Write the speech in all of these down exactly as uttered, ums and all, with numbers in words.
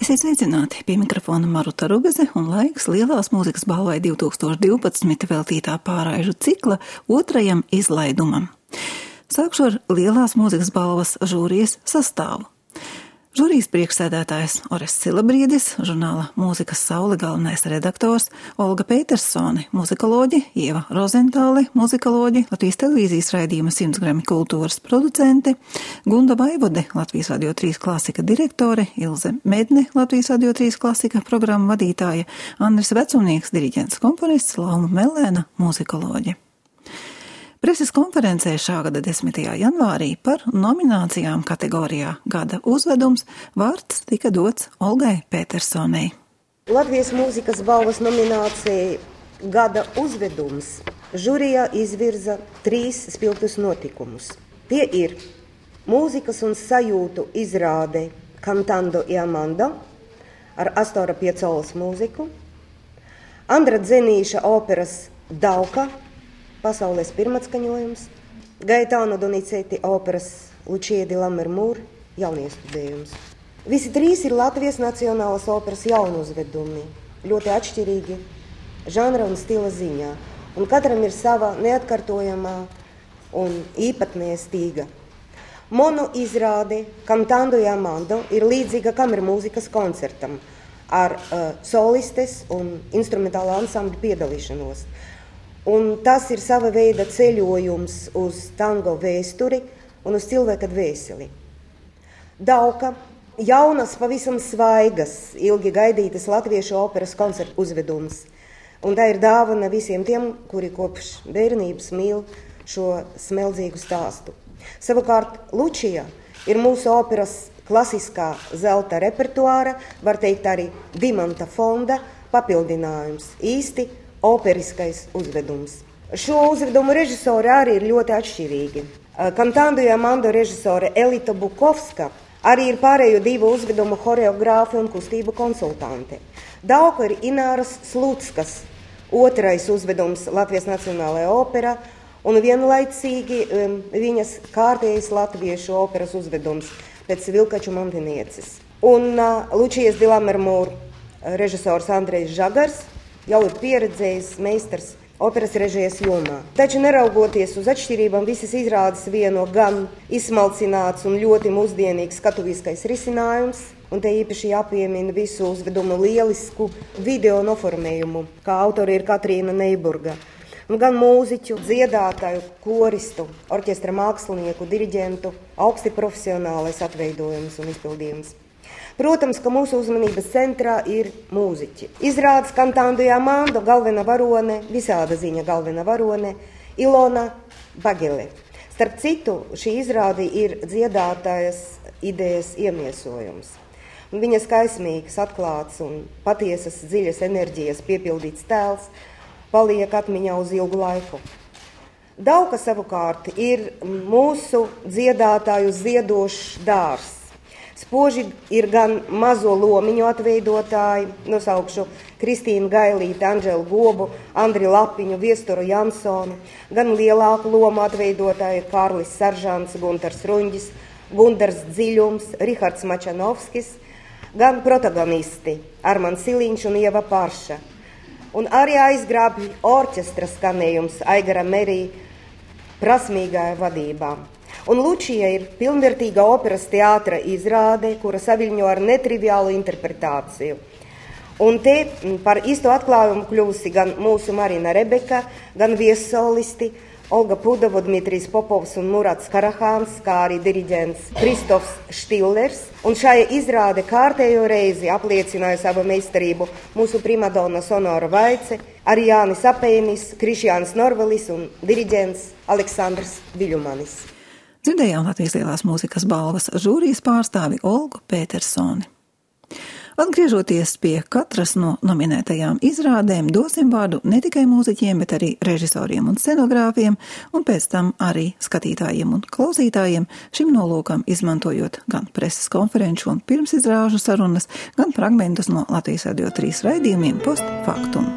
Esiet sveicināti, pie mikrofona Maruta Rugaze un laiks Lielās mūzikas balvai divtūkstoš divpadsmit veltītā pārraižu cikla otrajam izlaidumam. Sākšu ar Lielās mūzikas balvas žūrijas sastāvu. Žūrijas priekšsēdētājs Orests Silabriedis, žurnāla Mūzikas saule galvenais redaktors, Olga Petersone, muzikoloģi, Ieva Rozentāle, muzikoloģi, Latvijas televīzijas raidījuma simts grami kultūras producente, Gunda Vaivode, Latvijas Radio trīs klasika direktore, Ilze Medne, Latvijas Radio trīs klasika programma vadītāja, Andris Vecumnieks, diriģents komponists, Lauma Melēna, muzikoloģi. Preses konferencē šā gada desmitajā janvārī par nominācijām kategorijā Gada uzvedums vārds tika dots Olgai Petersonei. Latvijas mūzikas balvas nominācija Gada uzvedums žūrijā izvirza trīs spilgtus notikumus. Tie ir mūzikas un sajūtu izrāde Cantando y Amando ar Astora Piacolas mūziku, Andra Dzenīša operas Dauka, pasaules pirmatskaņojums, Gaetano Donizetti operas Lucia di Lammermoor jauniestudējums. Visi trīs ir Latvijas Nacionālās operas jaunu uzvedumi, ļoti atšķirīgi žanra un stila ziņā, un katram ir sava neatkartojamā un īpatnējā stīga. Mono izrāde Cantando y Amando ir līdzīga kamermūzikas koncertam ar uh, solistes un instrumentālā ansambļa piedalīšanos. Un tas ir sava veida ceļojums uz tango vēsturi un uz cilvēka dvēseli. Dauka, jaunas, pavisam svaigas, ilgi gaidītas latviešu operas koncertu uzvedums. Un tā ir dāvana visiem tiem, kuri kopš bērnības mīl šo smeldzīgu stāstu. Savukārt Lucija ir mūsu operas klasiskā zelta repertuāra, var teikt arī Dimanta fonda papildinājums, īsti operiskais uzvedums. Šo uzvedumu režisori arī ir ļoti atšķirīgi. Cantando y Amando režisore Elita Bukovska arī ir pārējo divu uzvedumu horeogrāfi un kustību konsultante. Dauka ir Ināras Slutskas otrais uzvedums Latvijas Nacionālajā operā un vienlaicīgi um, viņas kārtējais latviešu operas uzvedums pēc Vilkaču mantinieces. Un uh, Lucijas di Lammermoor režisors Andrejs Žagars jau ir pieredzējis meistars operas režijas jomā. Taču neraugoties uz atšķirībām, visas izrādes vieno gan izsmalcināts un ļoti mūsdienīgs skatuviskais risinājums, un te īpaši jāpiemina visu uzvedumu lielisku video noformējumu, kā autori ir Katrīna Neiburga, un gan mūziķu, dziedātāju, koristu, orķestra mākslinieku, diriģentu, augsti profesionālais atveidojums un izpildījums. Protams, ka mūsu uzmanības centrā ir mūziķi. Izrādes Cantando y Amando galvenā varone, visāda ziņa galvenā varone, Ilona Bagele. Starp citu, šī izrāde ir dziedātājas idejas iemiesojums. Un viņas kaismīgas, atklāts un patiesas dziļas enerģijas piepildīts tēls paliek atmiņā uz ilgu laiku. Dauka savukārt ir mūsu dziedātāju ziedošs dārs. Spoži ir gan mazo lomiņu atveidotāji, nosaukšu Kristīnu Gailīti, Andželu Gobu, Andri Lapiņu, Viestoru Jansonu, gan lielāku lomu atveidotāji Kārlis Saržants, Guntars Ruņģis, Gundars Dziļums, Rihards Mačanovskis, gan protagonisti Armans Siliņš un Ieva Parša. Un arī aizgrābj orķestra skanējums Aigara Merī prasmīgā vadībā. Un Lucija ir pilnvērtīga operas teātra izrāde, kura saviļņo ar netriviālu interpretāciju. Un te par īsto atklājumu kļuvusi gan mūsu Marina Rebeka, gan viesolisti Olga Pudova, Dmitrijs Popovs un Murats Karahāns, kā arī diriģents Kristofs Štillers. Un šajā izrāde kārtējo reizi apliecināja savu meistarību mūsu primadona Sonora Vaice, arī Jānis Apēnis, Krišjāns Norvelis un diriģents Aleksandrs Viļumanis. Dzirdējām Latvijas Lielās mūzikas balvas žūrijas pārstāvi Olgu Petersoni. Atgriežoties pie katras no nominētajām izrādēm, dosim vārdu ne tikai mūziķiem, bet arī režisoriem un scenogrāfiem, un pēc tam arī skatītājiem un klausītājiem, šim nolūkam izmantojot gan preses konferenču un pirmsizrāžu sarunas, gan fragmentus no Latvijas Radio trīs raidījumiem post factum.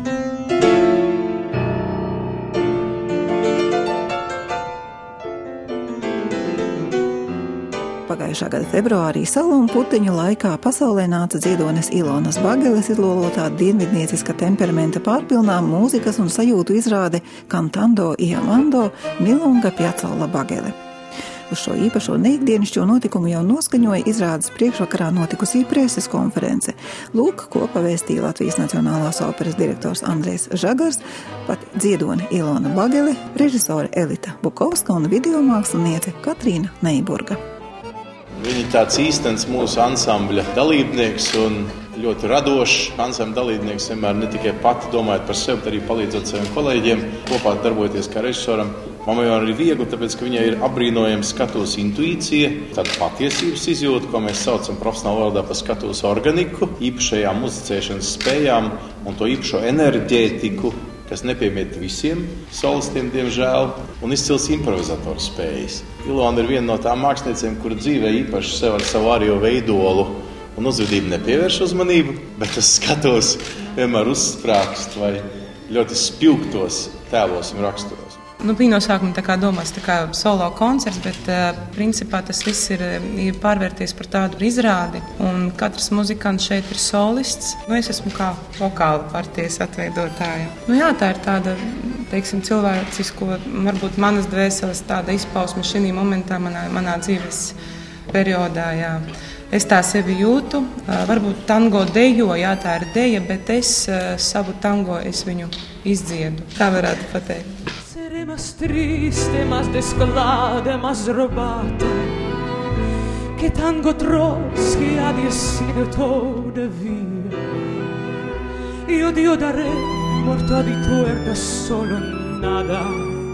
Pagājušā gada februārī salu un puteņu laikā pasaulē nāca dziedones Ilonas Bageles izlolotā dienvidnieciska temperamenta pārpilnā mūzikas un sajūtu izrāde Cantando y Amando Milonga Piazzolla Bagele. Uz šo īpašo neikdienišķo notikumu jau noskaņoja izrādes priekšvakarā notikusī preses konference. Lūk, ko pavēstīja Latvijas Nacionālās operas direktors Andrejs Žagars, pat dziedone Ilona Bagele, režisore Elita Bukovska un videomāksliniece Katrīna Neiburga. Viņa tāds īstenis mūsu ansambļa dalībnieks un ļoti radošs ansambļa dalībnieks, vienmēr ne tikai pati domājot par sevi, bet arī palīdzot saviem kolēģiem, kopā darboties kā režisoram. Man jau ir viegli, tāpēc, ka viņai ir apbrīnojama skatuves intuīcija, tāda patiesības izjūta, ko mēs saucam profesionālā valodā par skatuves organiku, īpašajām muzicēšanas spējām un to īpašo enerģētiku, kas nepiemiet visiem solistiem, diemžēl, un izcils improvizatoru spējas. Ilona ir viena no tām māksliniecēm, kura dzīvē īpaši sev ar savu ārējo veidolu un uzvedību nepievērš uzmanību, bet tas skatuves vienmēr uzsprāgst vai ļoti spilgtos tēlos un raksturos. Nu, bija no sākuma tā kā domās tā kā solo koncerts, bet uh, principā tas viss ir, ir pārvērties par tādu izrādi, un katrs muzikants šeit ir solists. Nu, es esmu kā vokāla partijas atveidotāja. Nu, jā, tā ir tāda, teiksim, cilvēcisko, varbūt manas dvēseles tāda izpausme šī momentā manā, manā dzīves periodā, jā. Es tā sevi jūtu, uh, varbūt tango dejo, jā, tā ir deja, bet es uh, savu tango, es viņu izdziedu. Tā varētu pateikt. Más triste, más descolada, más robata, que tango atroz que ha sido todavía. Io Dio daré morto di tuerda solo nada,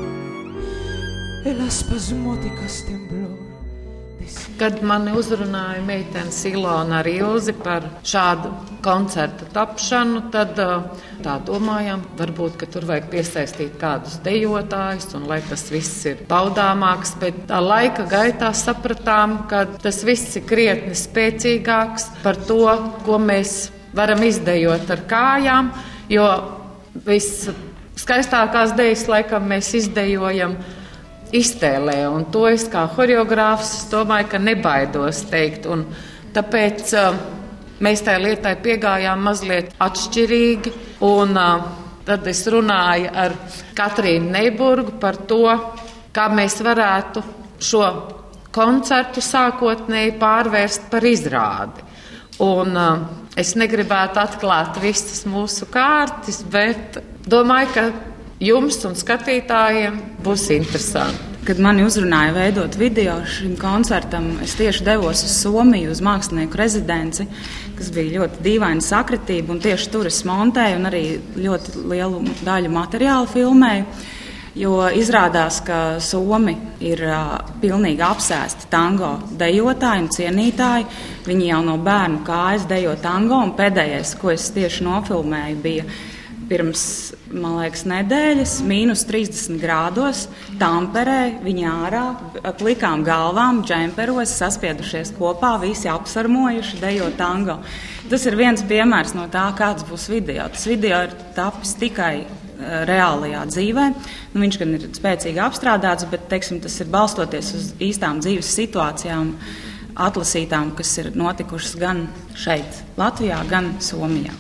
e la spasmóticas temblor. Kad mani uzrunāja meitenes Ilona ar Ilzi par šādu koncertu tapšanu, tad tā domājām, varbūt, ka tur vajag piesaistīt kādus dejotājus un lai tas viss ir baudāmāks, bet tā laika gaitā sapratām, ka tas viss ir krietni spēcīgāks par to, ko mēs varam izdejot ar kājām, jo visskaistākās dejas laikam mēs izdejojam iztēlē, un to es kā horeogrāfs domāju, ka nebaidos teikt, un tāpēc uh, mēs tai lietai piegājām mazliet atšķirīgi, un uh, tad es runāju ar Katrīnu Neiburgu par to, kā mēs varētu šo koncertu sākotnēji pārvērst par izrādi. Un uh, es negribētu atklāt visas mūsu kārtas, bet domāju, ka jums un skatītājiem būs interesanti. Kad mani uzrunāja veidot video šim koncertam, es tieši devos uz Somiju, uz mākslinieku rezidenci, kas bija ļoti dīvaina sakritība, un tieši tur es montēju un arī ļoti lielu daļu materiālu filmēju, jo izrādās, ka Somi ir uh, pilnīgi apsēsti tango dejotāji un cienītāji. Viņi jau no bērnu kājas dejo tango, un pēdējais, ko es tieši nofilmēju, bija pirms, man liekas, nedēļas, mīnus trīsdesmit grādos, Tamperē, viņi ārā, plikām galvām, džemperos, saspiedušies kopā, visi apsarmojuši, dejo tango. Tas ir viens piemērs no tā, kāds būs video. Tas video ir tapis tikai uh, reālajā dzīvē. Nu, viņš gan ir spēcīgi apstrādāts, bet, teiksim, tas ir balstoties uz īstām dzīves situācijām, atlasītām, kas ir notikušas gan šeit, Latvijā, gan Somijā.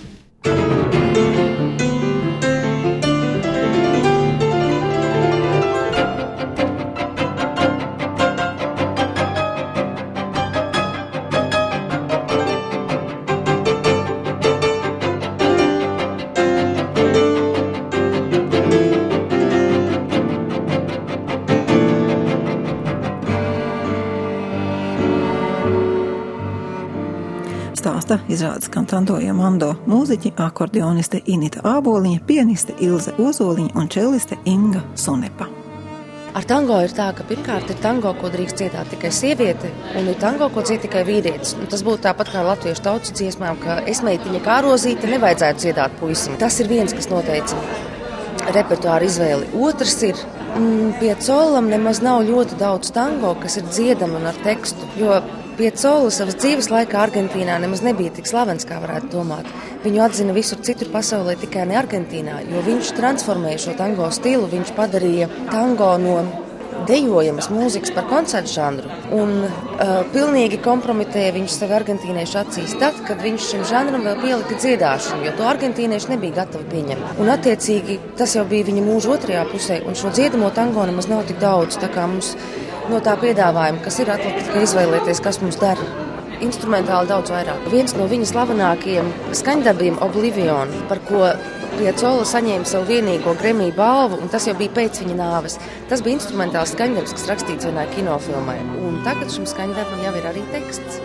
Stāsta izrādes Cantando y Amando mūziķi, akordeoniste Inita Āboliņa, pianiste Ilze Ozoliņa un čelliste Inga Sunepa. Ar tango ir tā, ka pirmkārt ir tango, ko drīkst dziedāt tikai sieviete, un ir tango, ko dzied tikai vīrietis. Un tas būtu tāpat kā latviešu tautas dziesmām, ka es meitiņa kā rozīte nevajadzētu dziedāt puisim. Tas ir viens, kas noteica repertuāru izvēli. Otrs ir, mm, Piazzolam nemaz nav ļoti daudz tango, kas ir dziedama un ar tekstu, jo Piazzolla savas dzīves laikā Argentīnā nemaz nebija tik slavens, kā varētu domāt. Viņu atzina visur citur pasaulē, tikai ne Argentīnā, jo viņš transformēja šo tango stilu, viņš padarīja tango no dejojamas mūzikas par koncertu žanru un uh, pilnīgi kompromitēja viņš sevi argentīniešu acīs tad, kad viņš šim žanram vēl pielika dziedāšanu, jo to argentīnieši nebija gatavi pieņemt. Un attiecīgi tas jau bija viņa mūža otrajā pusē, un šo dziedamo tango nemaz nav tik daudz, tā kā mums no tā piedāvājuma, kas ir atlikt, ka izvēlēties, kas mums dara. Instrumentāli daudz vairāk. Viens no viņa slavenākajiem skaņdarbiem Oblivion, par ko Piazzolla saņēma savu vienīgo Grammy balvu, un tas jau bija pēc viņa nāves. Tas bija instrumentāls skaņdarbs, kas rakstīts vienā kinofilmai. Un tagad šim skaņdarbam jau ir arī teksts.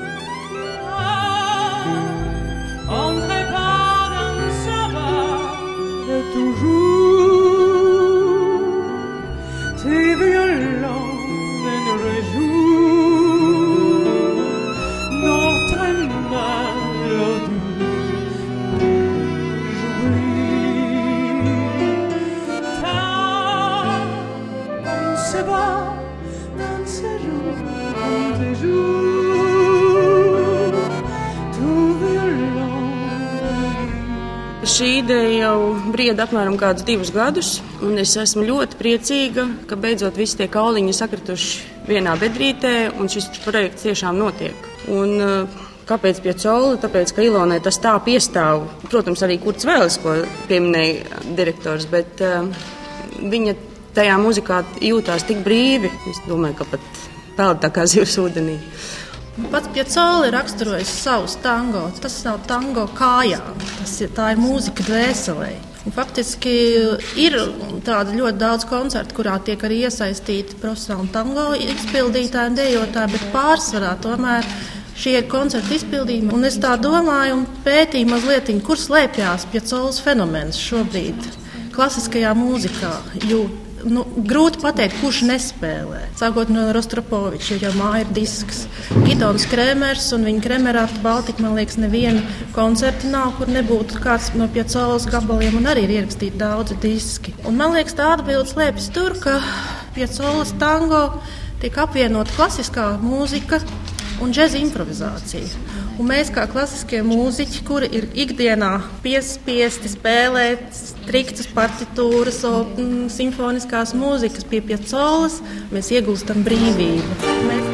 Šī ideja jau brieda apmēram kādus divus gadus, un es esmu ļoti priecīga, ka beidzot visi tie kauliņi sakrituši vienā bedrītē, un šis projekts tiešām notiek. Un kāpēc Piazzolla? Tāpēc, ka Ilonai tas tā piestāv. Protams, arī Kurts Vēlis, ko pieminēja direktors, bet uh, viņa tajā muzikā jūtās tik brīvi. Es domāju, ka pat peld tā kā zivs ūdenī. Pats Piazzolla ir raksturojis savus tango. Tas nav tango kājām, tas ir, tā ir mūzika dvēselē. Un faktiski ir tāda ļoti daudz koncertu, kurā tiek arī iesaistīti profesionāli tango izpildītāji un dejotāji, bet pārsvarā tomēr šie ir koncertu izpildījumi. Un es tā domāju un pētīju mazliet, kur slēpjās Piazzolas fenomens šobrīd klasiskajā mūzikā, jo Nu, grūti pateikt, kurš nespēlē. Sākot no Rostropoviča, jo jau māja ir disks. Gidons Krēmers un viņa Kremerāta Baltika, man liekas, neviena koncerta nav, kur nebūtu kāds no Piazzolas gabaliem, un arī ir ierakstīti daudzi diski. Un man liekas, tā atbilde slēpjas tur, ka Piazzolas tango tiek apvienot klasiskā mūzika un džeza improvizācija. Un mēs kā klasiskie mūziķi, kuri ir ikdienā piespiesti spēlēt striktas partitūras un simfoniskās mūzikas pie Piazzolas, mēs iegūstam brīvību. Mēs...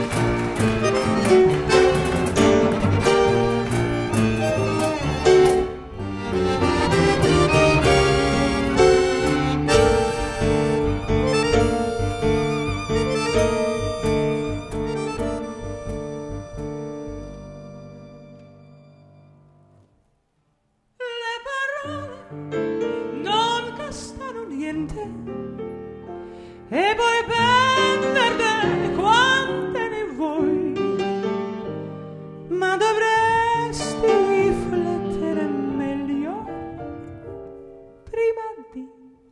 E poi prenderne quante ne vuoi, ma dovresti riflettere meglio prima di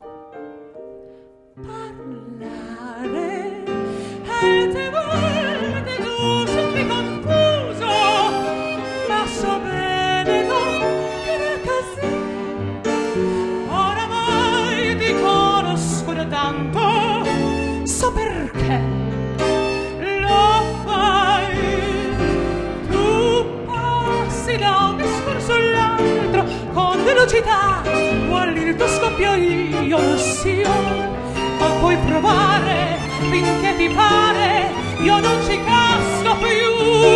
parlare. Altre volte tu sembri confuso, ma so bene non era così. Oramai ti conosco da tanto, so perché lo fai. Tu passi da un discorso all'altro con velocità, vuoi il tuo scoppio io lo sia, ma puoi provare finché ti pare, io non ci casco più.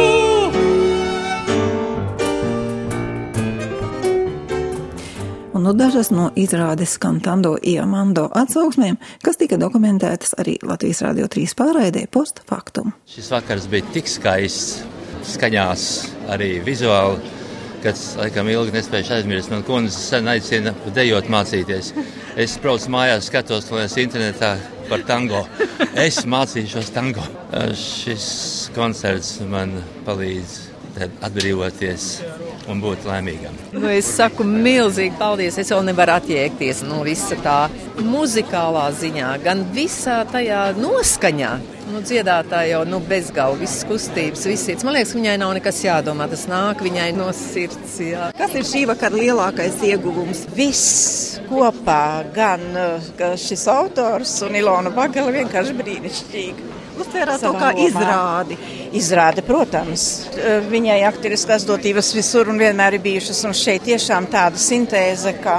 Un nu dažas no izrādes Cantando y Amando atsauksmēm, kas tika dokumentētas arī Latvijas Radio trīs pārraidē post faktum. Šis vakars bija tik skaists, skaņās arī vizuāli, kad laikam ilgi nespējuši aizmirst. Man kundze sen aicina dejot mācīties. Es braucu mājās, skatos to internetā par tango. Es mācīšos tango. Šis koncerts man palīdz atbrīvoties un būt laimīgam. Nu, es saku milzīgi paldies. Es jau nevaru atjēgties no visa tā muzikālā ziņā, gan visā tajā noskaņā. Nu, dziedātāji jau nu, bezgalva, visas kustības, viss sirds. Man liekas, viņai nav nekas jādomā, tas nāk viņai no sirds. Jā. Kas ir šī vakara lielākais ieguvums? Viss kopā, gan šis autors un Ilona Bagala vienkārši brīnišķīgi. Uztvērāt to kā izrādi. Izrāde, protams. Viņai aktriskās dotības visur un vienmēr ir bijušas, un šeit tiešām tāda sintēze, ka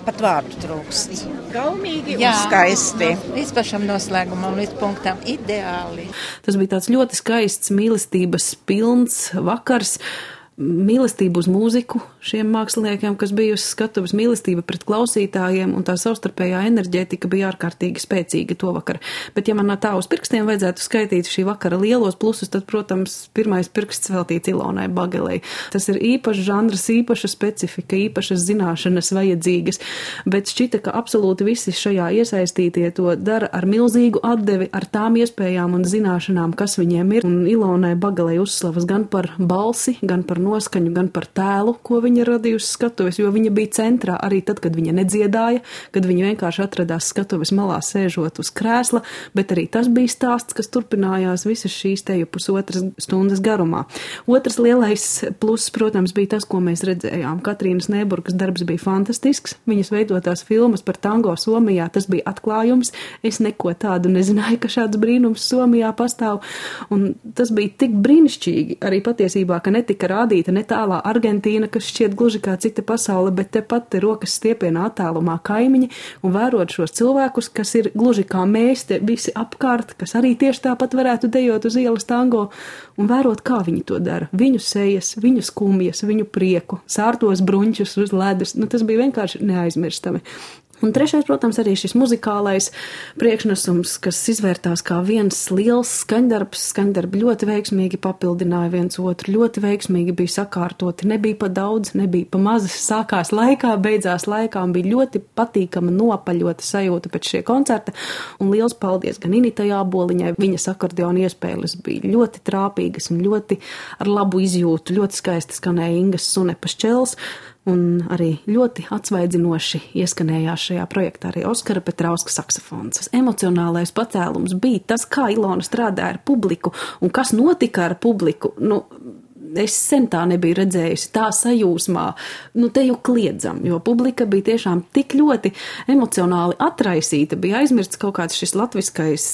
pat vārdu trūkst. Gaumīgi Jā. Un skaisti. Līdz pašam noslēgumam, līdz punktam ideāli. Tas bija tāds ļoti skaists, mīlestības pilns vakars. Mīlestība uz mūziku šiem māksliniekiem, kas bija uz skatuves, mīlestība pret klausītājiem un tā savstarpējā enerģētika bija ārkārtīgi spēcīga to vakar. Bet ja man tā uz pirkstiem vajadzētu skaitīt šī vakara lielos plusus, tad, protams, pirmais pirksts veltīts Ilonai Bagelei. Tas ir īpašs žanrs, īpaša specifika, īpašas zināšanas vajadzīgas, bet šķita, ka absolūti visi šajā iesaistītie to dara ar milzīgu atdevi, ar tām iespējām un zināšanām, kas viņiem ir. Un Ilonai Bagelei uzslavas gan par balsi, gan par noskaņu, gan par tēlu, ko viņa radījusi skatuves, jo viņa bija centrā arī tad, kad viņa nedziedāja, kad viņa vienkārši atradās skatuves malā sēžot uz krēsla, bet arī tas bija stāsts, kas turpinājās visas šīs teju pusotras stundas garumā. Otrs lielais pluss, protams, bija tas, ko mēs redzējām. Katrīnas Nēburgas darbs bija fantastisks, viņas veidotās filmas par tango Somijā, tas bija atklājums, es neko tādu nezināju, ka šāds brīnums Somijā pastāv, un tas bija tik brīnišķīgi, arī patiesībā, ka netika rādīt ne tālā Argentīna, kas šķiet gluži kā cita pasaule, bet tepat te rokas stiepienā attālumā kaimiņi un vērot šos cilvēkus, kas ir gluži kā mēs te visi apkārt, kas arī tieši tāpat varētu dejot uz ielas tango un vērot, kā viņi to dara. Viņu sejas, viņu skumjas, viņu prieku, sārtos bruņķus uz ledus. Nu, tas bija vienkārši neaizmirstami. Un trešais, protams, arī šis muzikālais priekšnesums, kas izvērtās kā viens liels skaņdarbs. Skaņdarbi ļoti veiksmīgi papildināja viens otru, ļoti veiksmīgi bija sakārtoti, nebija pa daudz, nebija pa maz, sākās laikā, beidzās laikā un bija ļoti patīkama nopaļota sajūta pēc šie koncerta. Un liels paldies gan Initai Āboliņai, viņas akordeona iespēles bija ļoti trāpīgas un ļoti ar labu izjūtu, ļoti skaisti skanēja Ingas Sunepas čels. Un arī ļoti atsvaidzinoši ieskanējās šajā projektā arī Oskara Petrauska saksofons. Emocionālais pacēlums bija tas, kā Ilona strādāja ar publiku un kas notika ar publiku. Nu, es sen tā nebiju redzējusi, tā sajūsmā, nu te jau kliedzam, jo publika bija tiešām tik ļoti emocionāli atraisīta, bija aizmirsts kaut kāds šis latviskais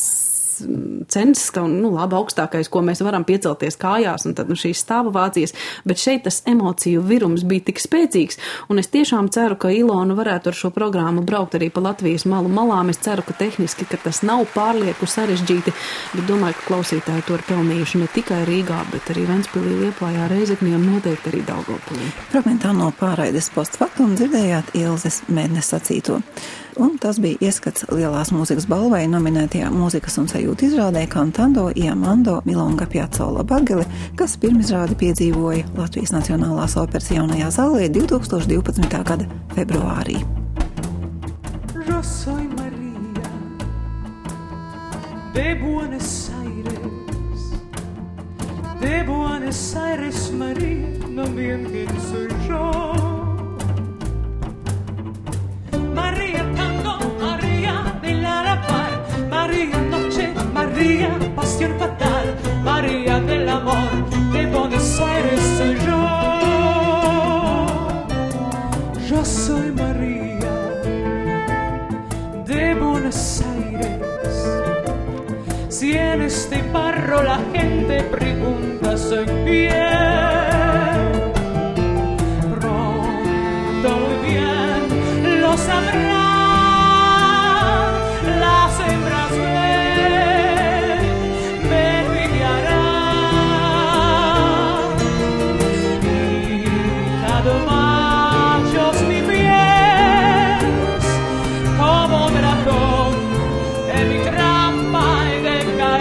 censis, ka, nu, labi, augstākais, ko mēs varam piecelties kājās, un tad, nu, šīs stāva vācijas, bet šeit tas emociju virums bija tik spēcīgs, un es tiešām ceru, ka Ilona varētu ar šo programmu braukt arī pa Latvijas malu malām. Es ceru, ka tehniski, ka tas nav pārlieku sarežģīti, bet domāju, ka klausītāji to ir pelnījuši ne tikai Rīgā, bet arī Ventspilī, Liepājā, Reizeknī un noteikti arī Daugavpilī. Fragmentā no pārraides postfaktum dzirdējāt Ilzes Mednes sacīto. Un tas bija ieskats Lielās mūzikas balvai nominētajā mūzikas un sajūtu izrādē Cantando y Amando Milonga Piazzolla Bagele, kas pirmizrādi piedzīvoja Latvijas Nacionālās operas jaunajā zālē divtūkstoš divpadsmitā gada februārī. Yo soy María de Buenos Aires, de Buenos Aires, María, no mienten, soy yo. María tango, María del Arapar, María noche, María pasión fatal, María del amor, de Buenos Aires soy yo. Yo soy María de Buenos Aires. Si en este barro la gente pregunta soy bien, pronto muy bien lo sabrán las hembras ven, me envidiarán y cada machos mi pies como dragón en mi trampa y de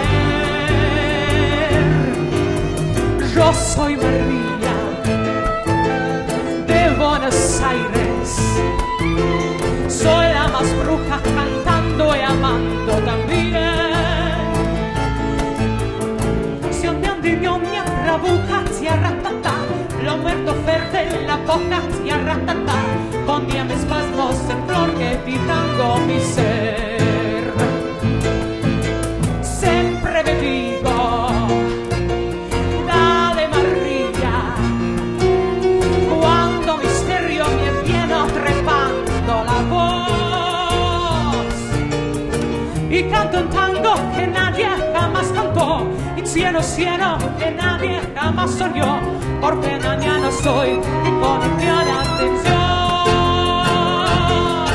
caer. Yo soy María de Buenos Aires, soy la más bruja cantando y amando también. Canción de andiñoña, rabuja, tierra tata, lo muerto verde, la boca, tierra tata, ponía mis espasmos en flor que pitando mi ser. Siempre me digo, dale María, cuando misterio me viene trepando la voz y canto un tango que nadie jamás cantó, y cielo, cielo que nadie jamás soñó, porque mañana soy y con mi atención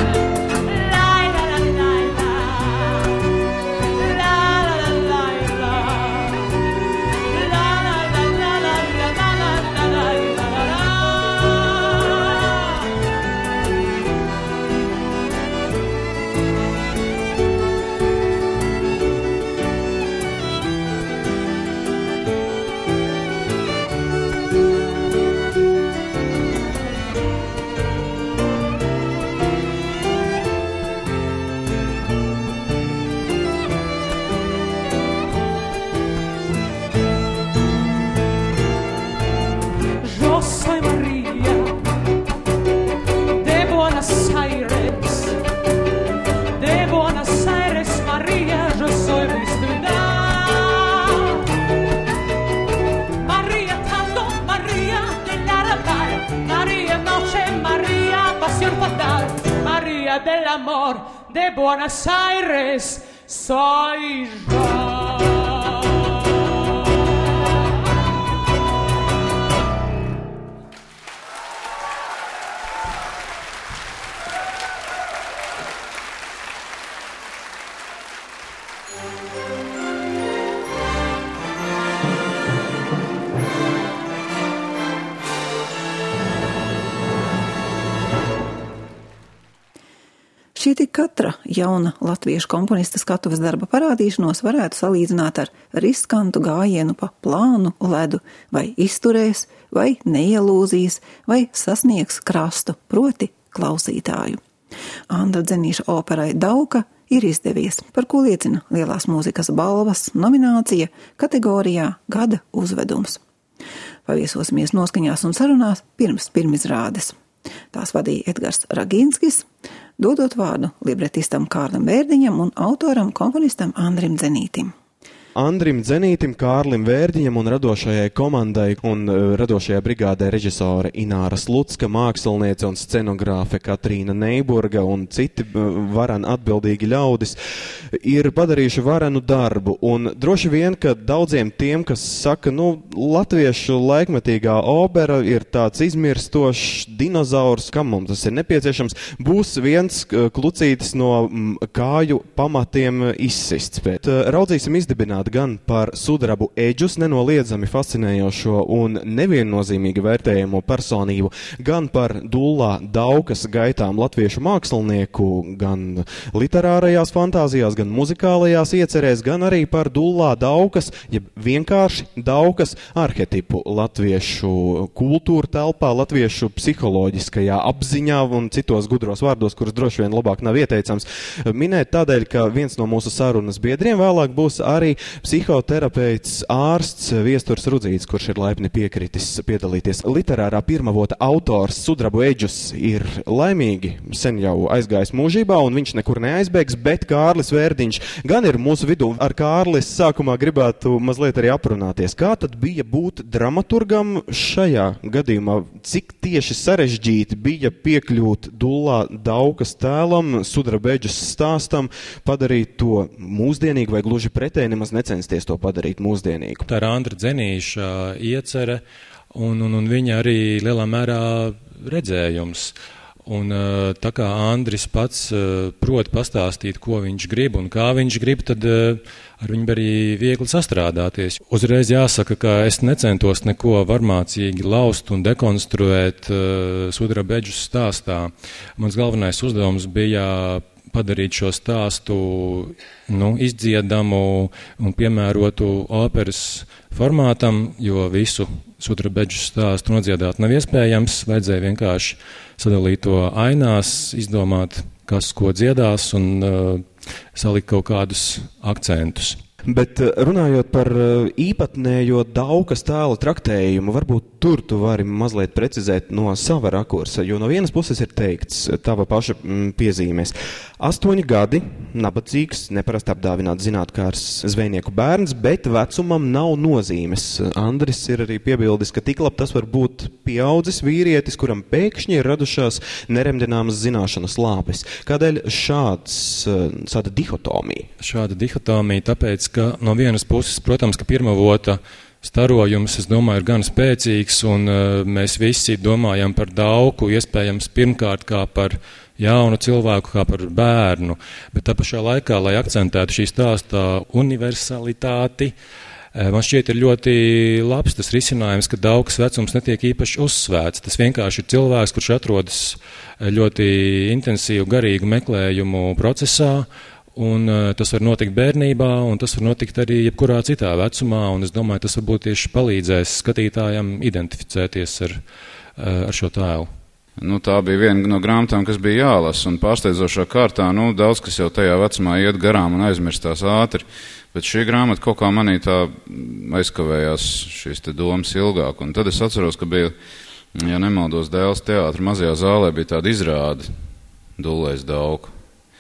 amor de Buenos Aires soy yo. Šī tik katra jauna latviešu komponista skatuves darba parādīšanos varētu salīdzināt ar riskantu gājienu pa plānu ledu, vai izturēs, vai neielūzīs, vai sasniegs krastu, proti klausītāju. Andra Dzenīša operai Dauka ir izdevies, par ko liecina Lielās mūzikas balvas nominācija kategorijā Gada uzvedums. Paviesosimies noskaņās un sarunās pirms pirmizrādes. Tās vadīja Edgars Ragīnskis, dodot vārdu libretistam Kārlim Vērdiņam un autoram komponistam Andrim Dzenītim. Andrim Dzenītim, Kārlim Vērdiņam un radošajai komandai un uh, radošajā brigādē režisore Ināra Slucka, māksliniece un scenogrāfe Katrīna Neiburga un citi uh, varani atbildīgi ļaudis ir padarījuši varenu darbu. Un droši vien, ka daudziem tiem, kas saka, nu, latviešu laikmetīgā opera ir tāds izmirstošs dinozaurs, kam mums tas ir nepieciešams, būs viens uh, klucītis no mm, kāju pamatiem izsists. Bet uh, raudzīsim izdibināt gan par sudrabu eģus nenoliedzami fascinējošo un neviennozīmīgi vērtējumu personību, gan par Dullā Daukas gaitām latviešu mākslinieku, gan literārajās fantāzijās, gan muzikālajās iecerēs, gan arī par Dullā Daukas, jeb vienkārši Daukas arhetipu latviešu kultūra telpā, latviešu psiholoģiskajā apziņā un citos gudros vārdos, kurus droši vien labāk nav ieteicams minēt tādēļ, ka viens no mūsu sarunas biedriem vēlāk būs arī psihoterapeits ārsts Viesturs Rudzīts, kurš ir laipni piekritis piedalīties. Literārā pirmavota autors sudrabu eģus ir laimīgi sen jau aizgājis mūžībā, un viņš nekur neaizbēgs, bet Kārlis Vērdiņš gan ir mūsu vidū. Ar Kārlis sākumā gribētu mazliet arī aprunāties. Kā tad bija būt dramaturgam šajā gadījumā? Cik tieši sarežģīti bija piekļūt Dullā Daukas tēlam, sudrabu eģus stāstam, padarīt to mūsdienīgi vai gluži pretēji nemaz necensties to padarīt mūsdienīgu? Tā ir Andra Dzenīša iecere, un, un, un viņa arī lielā mērā redzējums. Un tā kā Andris pats prot pastāstīt, ko viņš grib un kā viņš grib, tad ar viņu arī viegli sastrādāties. Uzreiz jāsaka, ka es necentos neko varmācīgi laust un dekonstruēt sudraba eģus stāstā. Mans galvenais uzdevums bija padarīt šo stāstu nu, izdziedamu un piemērotu operas formātam, jo visu sudraba eģus stāstu nodziedāt nav iespējams, vajadzēja vienkārši sadalīt to ainās, izdomāt, kas ko dziedās un uh, salikt kaut kādus akcentus. Bet runājot par īpatnējo Daukas tēla traktējumu, varbūt tur tu vari mazliet precizēt no sava rakursa, jo no vienas puses ir teikts, tava paša piezīmēs, astoņi gadi, nabadzīgs, neparasti apdāvināts zinātkārs zvejnieku bērns, bet vecumam nav nozīmes. Andris ir arī piebildis, ka tiklab tas var būt pieaudzis vīrietis, kuram pēkšņi ir radušās neremdināmas zināšanas lāpes. Kādēļ šāds, šāda dihotomija? Šāda dihotomija, tāpēc, ka no vienas puses, protams, ka pirmavota starojums, es domāju, ir gan spēcīgs, un uh, mēs visi domājam par Dauku, iespējams, pirmkārt kā par jaunu cilvēku, kā par bērnu, bet tā pašā laikā, lai akcentētu šī stāstā universalitāti, man šķiet ir ļoti labs tas risinājums, ka Daukas vecums netiek īpaši uzsvērts. Tas vienkārši ir cilvēks, kurš atrodas ļoti intensīvu garīgu meklējumu procesā, un uh, tas var notikt bērnībā, un tas var notikt arī jebkurā citā vecumā, un es domāju, tas varbūt tieši palīdzēs skatītājam identificēties ar, uh, ar šo tēlu. Nu, tā bija viena no grāmatām, kas bija jālasa, un pārsteidzošā kārtā, nu, daudz, kas jau tajā vecumā iet garām un aizmirstās ātri, bet šī grāmata kaut kā manī tā aizkavējās šīs te domas ilgāk, un tad es atceros, ka bija, ja nemaldos, Dēls teātra mazajā zālē bija tāda izrāde, Dullais Dauka,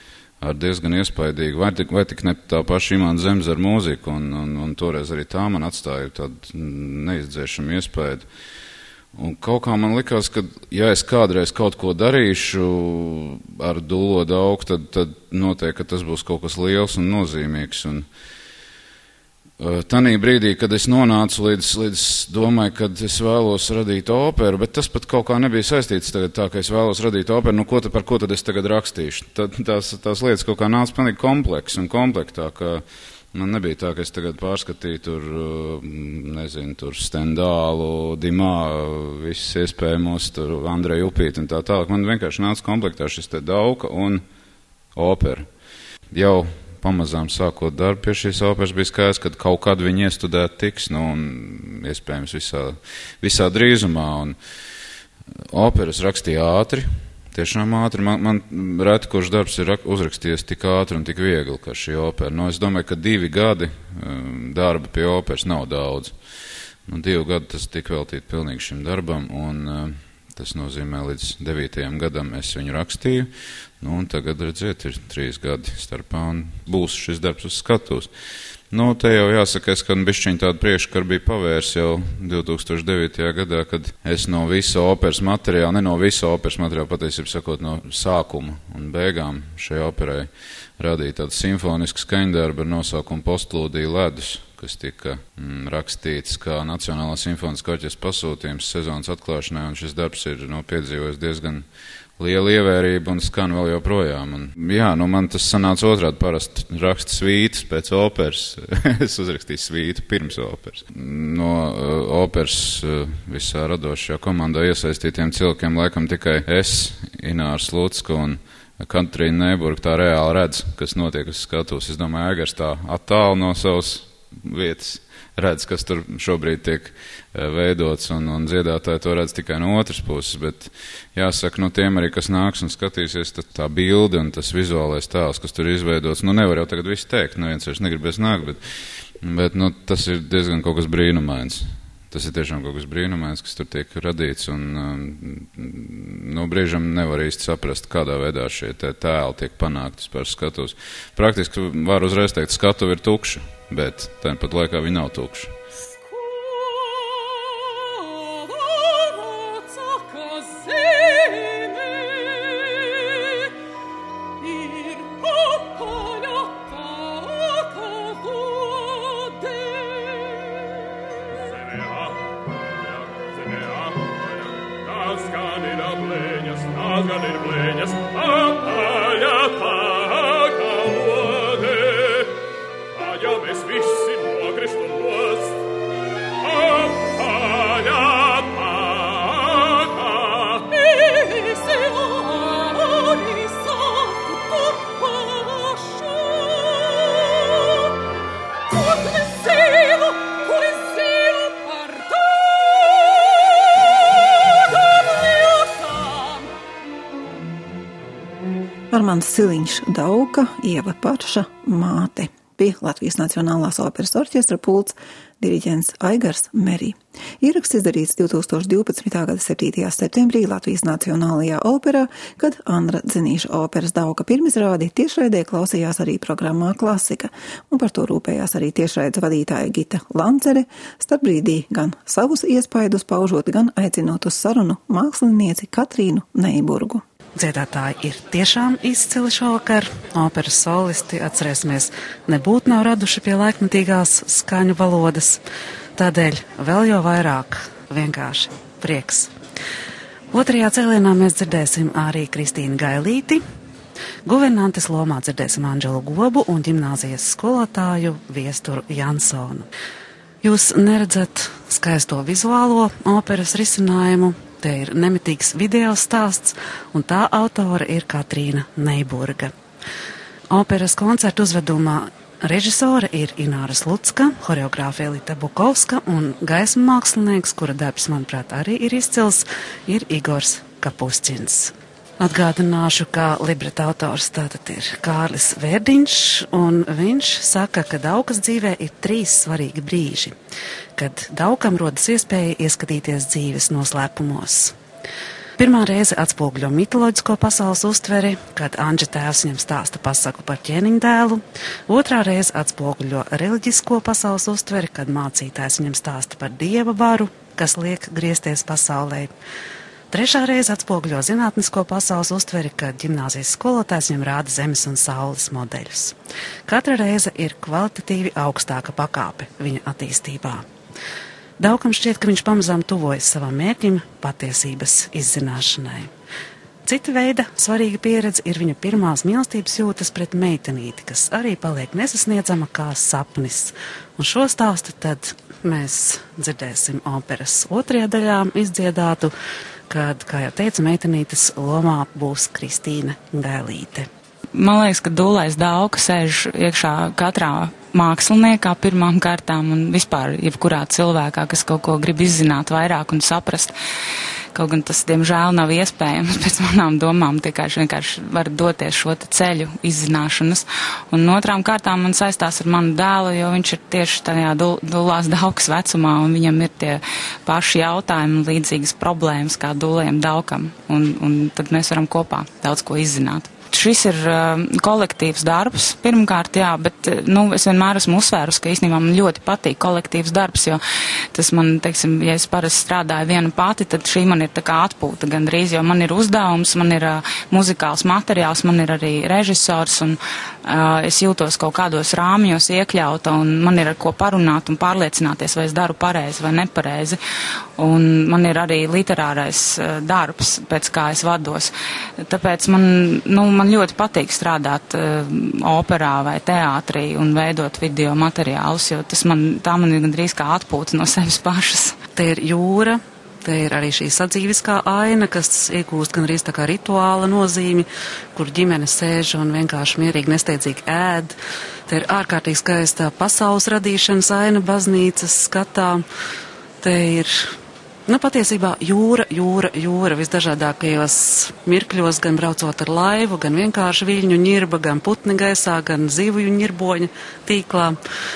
ar diezgan iespaidīgu, vai tik, vai tik ne tā paša Imanta Zemzara mūziku, un, un, un toreiz arī tā man atstāja tādu neizdzēšamu iespēju. Un kaut kā man likās, ka, ja es kādreiz kaut ko darīšu ar Dullo Dauku, tad, tad noteikti, ka tas būs kaut kas liels un nozīmīgs. Un, uh, tanī brīdī, kad es nonācu līdz, līdz domai, kad es vēlos radīt operu, bet tas pat kaut kā nebija saistīts tagad tā, ka es vēlos radīt operu, nu ko tad, par ko tad es tagad rakstīšu? Tad tās, tās lietas kaut kā nāca pilnīgi kompleks un komplektā, ka man nebija tā, ka es tagad pārskatīju tur, nezinu, tur Stendālu, Dimā, visus iespējamos, tur Andreju Upīti un tā tālāk. Man vienkārši nāca komplektā šis te Dauka un opera. Jau pamazām sākot darbu pie šīs operas bija skaidrs, ka kaut kad viņi iestudēt tiks, nu, un iespējams visā, visā drīzumā. Un operas rakstīja ātri. Tiešām ātri. Man, man reti, kurš darbs ir uzrakstījies tik ātri un tik viegli, kā šī opera. Nu, es domāju, ka divi gadi um, darba pie operas nav daudz. Nu, divi gadi tas tika veltīt pilnīgi šim darbam, un um, tas nozīmē līdz devītajam gadam es viņu rakstīju. Nu, un tagad, redziet, ir trīs gadi starpā, un būs šis darbs uz skatuves. Nu, te jau jāsaka, es, kad bišķiņ tādu priekškaru biju pavērs jau divi tūkstoši devītajā gadā, kad es no visa operas materiāla, ne no visa operas materiāla, patiesībā sakot, no sākuma un beigām šai operai radīja tādu simfonisku skaņdarbu ar nosaukumu Postlūdija ledus, kas tika mm, rakstīts kā Nacionālā simfoniskā orķestra pasūtījums sezonas atklāšanai, un šis darbs ir no, piedzīvojis diezgan liela ievērība un skan vēl joprojām. Un, jā, nu man tas sanāca otrādi, parasti raksta svītas pēc operas. Es uzrakstīju svītu pirms operas. No uh, operas uh, visā radošajā komandā iesaistītiem cilvēkiem laikam tikai es, Inārs Lucka un Katrīna Neiburga tā reāli redz, kas notiek uz skatuves. Es domāju, Aigars tā attāli no savas vietas redz, kas tur šobrīd tiek veidots, un, un dziedātāji to redz tikai no otras puses, bet jāsaka, no tiem arī, kas nāks un skatīsies, tad tā bilde un tas vizuālais tēls, kas tur izveidots, nu nevar jau tagad visu teikt, neviens vairs negribēs nākt, bet, bet nu, tas ir diezgan kaut kas brīnumains. Tas ir tiešām kaut kas brīnumains, kas tur tiek radīts, un nu, brīžam nevar īsti saprast, kādā veidā šie tēli tiek panāktas par skatuves. Praktiski var uzreiz teikt, skatuve ir tukša, bet tāpat laikā viņa nav tukša. Armands Siliņš Dauka, Ieva Parša, māte. Pie Latvijas Nacionālās operas orķestra pults diriģents Aigars Merī. Ieraksts izdarīts divi tūkstoši divpadsmitā gada septītajā septembrī Latvijas Nacionālajā operā, kad Andra Dzinīša operas Dauka pirmizrādi tiešraidē klausījās arī programmā Klasika, un par to rūpējās arī tiešraides vadītāja Gita Lancere, starpbrīdī gan savus iespaidus paužot, gan aicinot uz sarunu mākslinieci Katrīnu Neiburgu. Dziedātāji ir tiešām izcili šovakar. Operas solisti, atcerēsimies, nebūtu nav raduši pie laikmetīgās skaņu valodas. Tādēļ vēl jau vairāk vienkārši prieks. Otrajā cēlienā mēs dzirdēsim arī Kristīnu Gailīti. Guvernantes lomā dzirdēsim Andželu Gobu un ģimnāzijas skolotāju Viesturu Jansonu. Jūs neredzat skaisto vizuālo operas risinājumu. Te ir nemitīgs video stāsts, un tā autore ir Katrīna Neiburga. Operas koncertu uzvedumā režisore ir Ināra Lucka, horeogrāfe Elita Bukovska un gaismu mākslinieks, kura darbs, manuprāt, arī ir izcils, ir Igors Kapusčins. Atgādināšu, ka libreta autors tātad ir Kārlis Vērdiņš, un viņš saka, ka Daukas dzīvē ir trīs svarīgi brīži, kad Daukam rodas iespēja ieskatīties dzīves noslēpumos. Pirmā reize atspoguļo mitoloģisko pasaules uztveri, kad Anģa tēvs viņam stāsta pasaku par ķēniņdēlu. Otrā reize atspoguļo reliģisko pasaules uztveri, kad mācītājs viņam stāsta par dieva varu, kas liek griezties pasaulē. Trešā reize atspoguļo zinātnisko pasaules uztveri, kad ģimnāzijas skolotājs viņam rāda zemes un saules modeļus. Katra reize ir kvalitatīvi augstāka pakāpe viņa attīstībā. Daukam šķiet, ka viņš pamazām tuvojas savam mērķim patiesības izzināšanai. Cita veida svarīga pieredze ir viņa pirmās mīlestības jūtas pret meitenīti, kas arī paliek nesasniedzama kā sapnis. Un šo stāstu tad mēs dzirdēsim operas otrajā daļā izdziedātu, kad, kā jau teicu, meitenītes lomā būs Kristīna Gailīte. Man liekas, ka dūlais Dauka sēž iekšā katrā māksliniekā pirmām kārtām un vispār jebkurā cilvēkā, kas kaut ko grib izzināt vairāk un saprast. Kaut gan tas, diemžēl, nav iespējams pēc manām domām, vienkārši, vienkārši var doties šo ceļu izzināšanas. Un otrām kārtām man saistās ar manu dēlu, jo viņš ir tieši tajā dūlās Daukas vecumā, un viņam ir tie paši jautājumi un līdzīgas problēmas kā dūlajam Daukam. Un, un tad mēs varam kopā daudz ko izzināt. Šis ir uh, kolektīvs darbs, pirmkārt, jā, bet, nu, es vienmēr esmu uzsvērusi, ka īstenībā man ļoti patīk kolektīvs darbs, jo tas man, teiksim, ja es parasti strādāju viena pati, tad šī man ir tā kā atpūta gandrīz, jo man ir uzdevums, man ir uh, muzikāls materiāls, man ir arī režisors, un uh, es jūtos kaut kādos rāmjos iekļauta, un man ir ar ko parunāt un pārliecināties, vai es daru pareizi vai nepareizi, un man ir arī literārais uh, darbs, pēc kā es vados. Tāpēc man, nu, man ļoti patīk strādāt uh, operā vai teātrī un veidot video materiālus, jo tas man, tā man ir gandrīz kā atpūta no sevis pašas. Te ir jūra, te ir arī šī sadzīviskā aina, kas iegūst gandrīz tā kā rituāla nozīmi, kur ģimene sēž un vienkārši mierīgi nesteidzīgi ēd. Te ir ārkārtīgi skaista pasaules radīšanas aina baznīcas skatā. Te ir Nu, patiesībā jūra, jūra, jūra visdažādākajos mirkļos, gan braucot ar laivu, gan vienkārši viļņu ņirba, gan putni gaisā, gan zivju ņirboņa tīklā.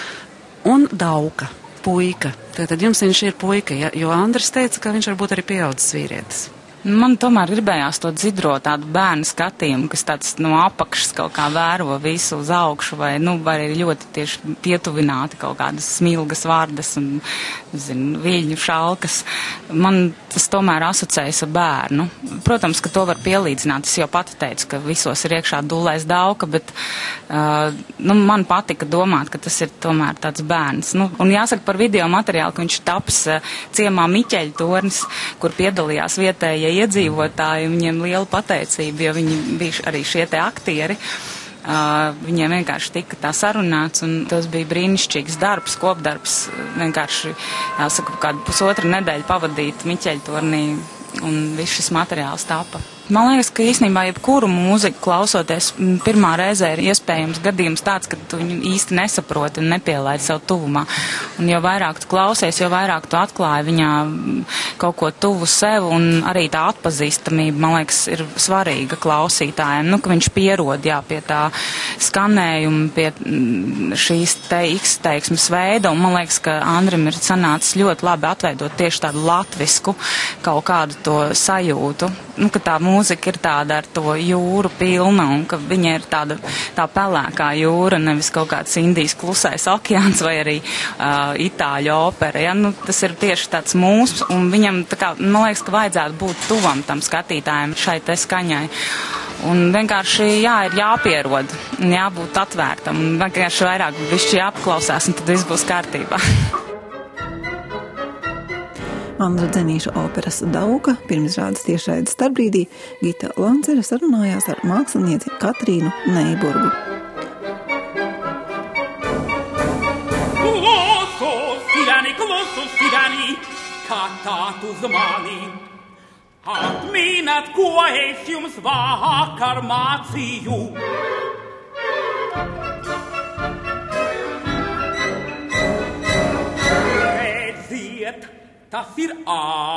Un Dauka, puika. Tātad jums viņš ir puika, ja? Jo Andris teica, ka viņš varbūt arī pieaudzis vīrietis. Man tomēr gribējās to dzidro tādu bērnu skatījumu, kas tāds no apakšas kaut kā vēro visu uz augšu, vai, nu, vai arī ļoti tieši pietuvināti kaut kādas smilgas vārdas un, zinu, viļņu šalkas. Man tas tomēr asociējas ar bērnu. Protams, ka to var pielīdzināt. Es jau pati teicu, ka visos ir iekšā dūlais Dauka, bet uh, nu, man patika domāt, ka tas ir tomēr tāds bērns. Nu, un jāsaka par video materiālu, ka viņš tapis uh, ciemā Miķeļu tornis, kur piedalījās vietējie iedzīvotāji, viņiem liela pateicība, jo viņi bija arī šie te aktieri. Uh, viņiem vienkārši tika tā sarunāts, un tas bija brīnišķīgs darbs, kopdarbs, vienkārši, jāsaka, kādu pusotru nedēļu pavadīt Miķeļtornī, un viss šis materiāls tapa. Man liekas, ka īstenībā jebkuru mūziku klausoties, pirmā reizē ir iespējams gadījums tāds, ka tu viņu īsti nesaproti un nepielaidi savu tuvumā. Un jo vairāk tu klausies, jo vairāk tu atklāji viņā kaut ko tuvu sev, un arī tā atpazīstamība, man liekas, ir svarīga klausītājiem. Nu, ka viņš pierod, jā, pie tā skanējuma, pie šīs te izteiksmes veida, un man liekas, ka Andrim ir sanācis ļoti labi atveidot tieši tādu latvisku kaut kādu to sajūtu. Nu, ka tā mūzika ir tāda ar to jūru pilna, un ka viņa ir tāda tā pelēkā jūra, nevis kaut kāds Indijas klusais okeāns vai arī uh, itāļu opera. Ja? Nu, tas ir tieši tāds mūsu, un viņam, tā kā, man liekas, ka vajadzētu būt tuvam tam skatītājiem šai te skaņai. Un vienkārši, jā, ir jāpierod, un jābūt atvērtam, un vienkārši vairāk bišķi jāpaklausās, un tad viss būs kārtībā. Andra Dzenīša operas Dauka pirmizrādes tiešraides starpbrīdī Gita Lancere sarunājās ar mākslinieci Katrīnu Neiburgu. Kolossos tirani, kolossos tirani, katatus mani. Atminat, ko es jums vakar mācīju. Redziet, tas ir A.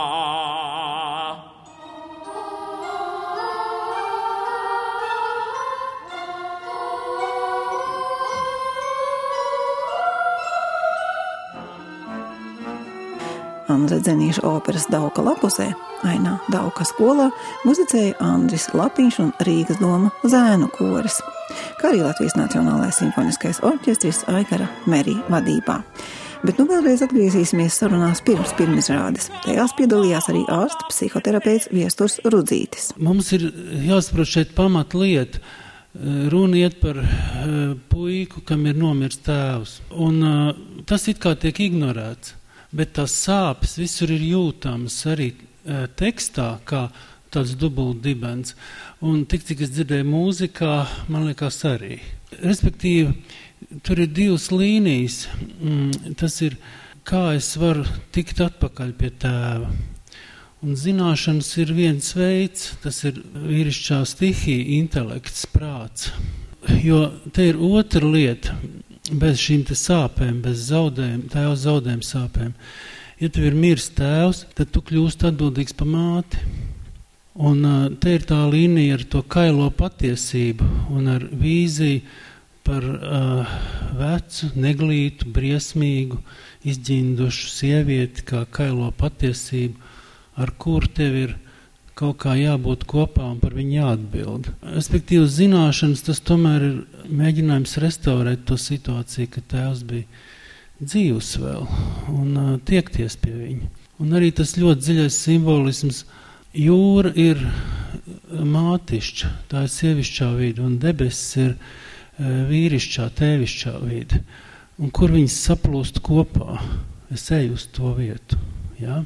Andra Dzenīša operas Dauka lapusē, ainā Dauka skolā, muzicēja Andris Lapiņš un Rīgas doma zēnu koris, kā arī Latvijas Nacionālais simfoniskais orķestris Aikara Merī vadībā. Bet nu vēlreiz atgriezīsimies sarunās pirms pirmizrādes. Tajās piedalījās arī ārsts psihoterapeits Viesturs Rudzītis. Mums ir jāsaprot šeit pamatlieta. Runa iet par puiku, kam ir nomirs tēvs. Un tas it kā tiek ignorēts, bet tās sāpes visur ir jūtamas arī tekstā, kā tāds dubult dibens. Un tik, cik es dzirdēju mūzikā, man liekas arī. Respektīvi, tur ir divas līnijas. Tas ir, kā es varu tikt atpakaļ pie tēva. Un zināšanas ir viens veids, tas ir vīrišķā stihija, intelekts, prāts. Jo te ir otra lieta, bez šīm te sāpēm, bez zaudējuma, tēva zaudējuma sāpēm. Ja tev ir mirs tēvs, tad tu kļūst atbildīgs par māti. Un te ir tā līnija ar to kailo patiesību un ar vīziju par uh, vecu, neglītu, briesmīgu, izģindušu sievieti kā kailo patiesību, ar kuru tev ir kaut kā jābūt kopā un par viņu jāatbild. Respektīvi, zināšanas, tas tomēr ir mēģinājums restaurēt to situāciju, ka tēvs bija dzīvs vēl un uh, tiekties pie viņa. Un arī tas ļoti dziļais simbolisms. Jūra ir mātišķa, tā ir sievišķā vide, un debesis ir uh, vīrišķā, tēvišķā vide. Un kur viņas saplūst kopā, es eju uz to vietu, jā?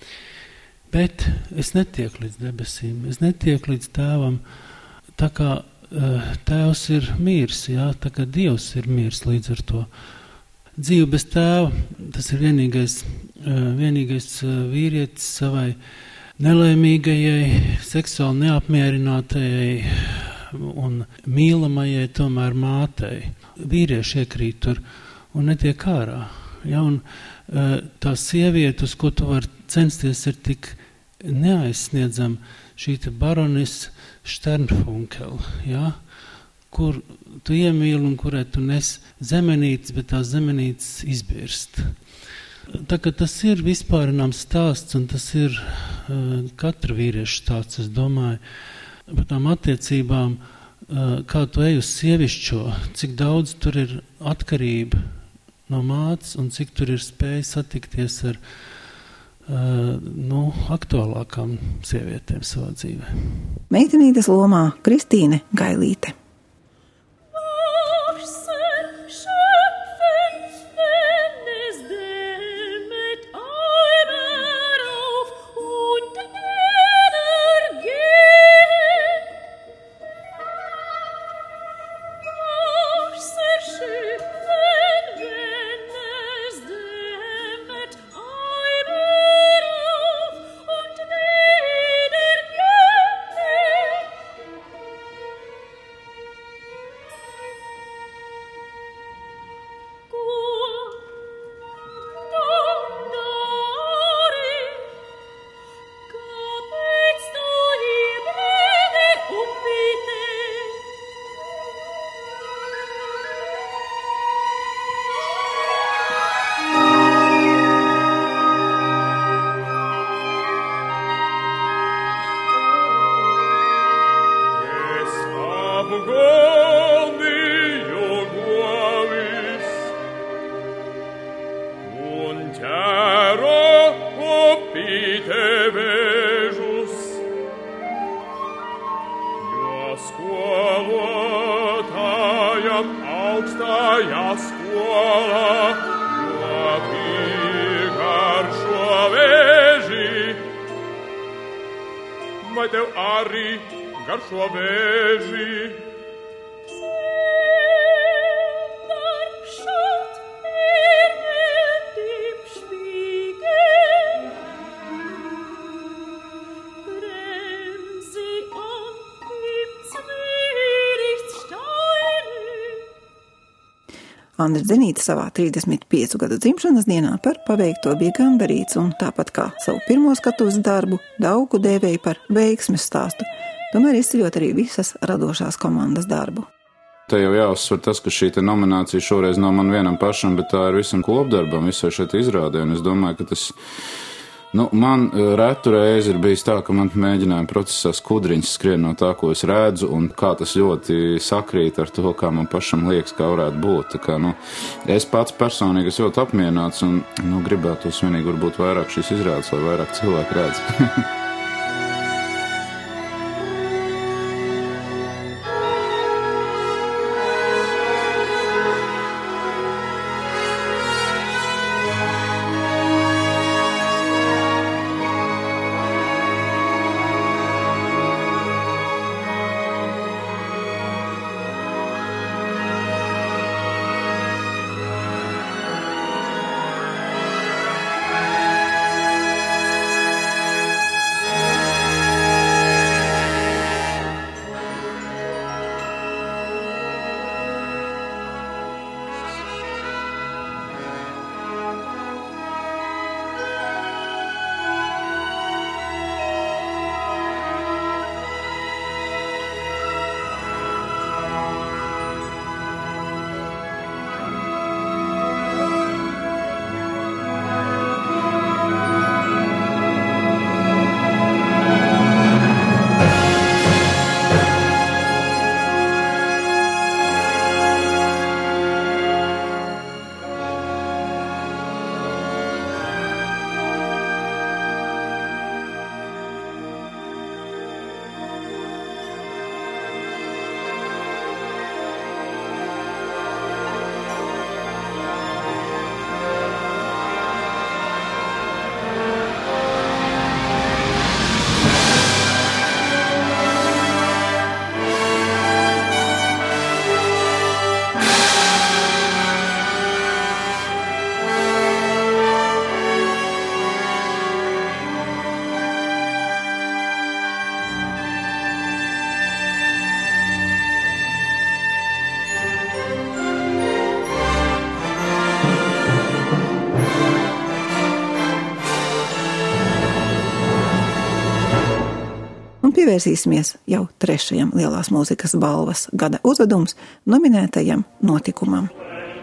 Bet es netieku līdz debesīm, es netieku līdz tēvam, tā kā uh, tēvs ir mirs, jā, tā kā Dievs ir mirs līdz ar to. Dzīve bez tēva, tas ir vienīgais, uh, vienīgais uh, vīrietis savai nelaimīgajai, seksuāli neapmierinātajai un mīlamajai tomēr mātei. Vīrieši iekrīt tur un netiek ārā. Ja, un uh, tā sieviete, uz ko tu vari censties, ir tik neaizsniedzama šī te baronis Sternfunkel, ja, kur tu iemīli un kurai tu nes zemenītes, bet tās zemenītes izbirst. Tā kā tas ir vispārināms stāsts, un tas ir uh, katra vīrieša stāsts, es domāju, par tām attiecībām, uh, kā tu ej uz sievišķo, cik daudz tur ir atkarība no mātes, un cik tur ir spēja satikties ar uh, nu, aktuālākām sievietēm savā dzīvē. Meitenītes lomā Kristīne Gailīte. Vai tev arī garšo vēži? Andra Dzenīte savā trīsdesmit piecu gadu dzimšanas dienā par paveikto bija gandarīts un tāpat kā savu pirmo skatuves darbu Daugu dēvēja par veiksmes stāstu, tomēr izceļot arī visas radošās komandas darbu. Te jau jāuzsver tas, ka šī te nominācija šoreiz nav man vienam pašam, bet tā ir visam kopdarbam, visai šeit izrādē, un es domāju, ka tas Nu, man retu reizi ir bijis tā, ka man mēģinājuma procesā skudriņas skrien no tā, ko es redzu, un kā tas ļoti sakrīt ar to, kā man pašam liekas, kā varētu būt. Tā kā, nu, es pats personīgi esmu ļoti apmierināts, un nu, gribētu vienīgi varbūt vairāk šīs izrādes, lai vairāk cilvēku redz. Pievērsīsimies jau trešajam Lielās mūzikas balvas gada uzvedums nominētajam notikumam.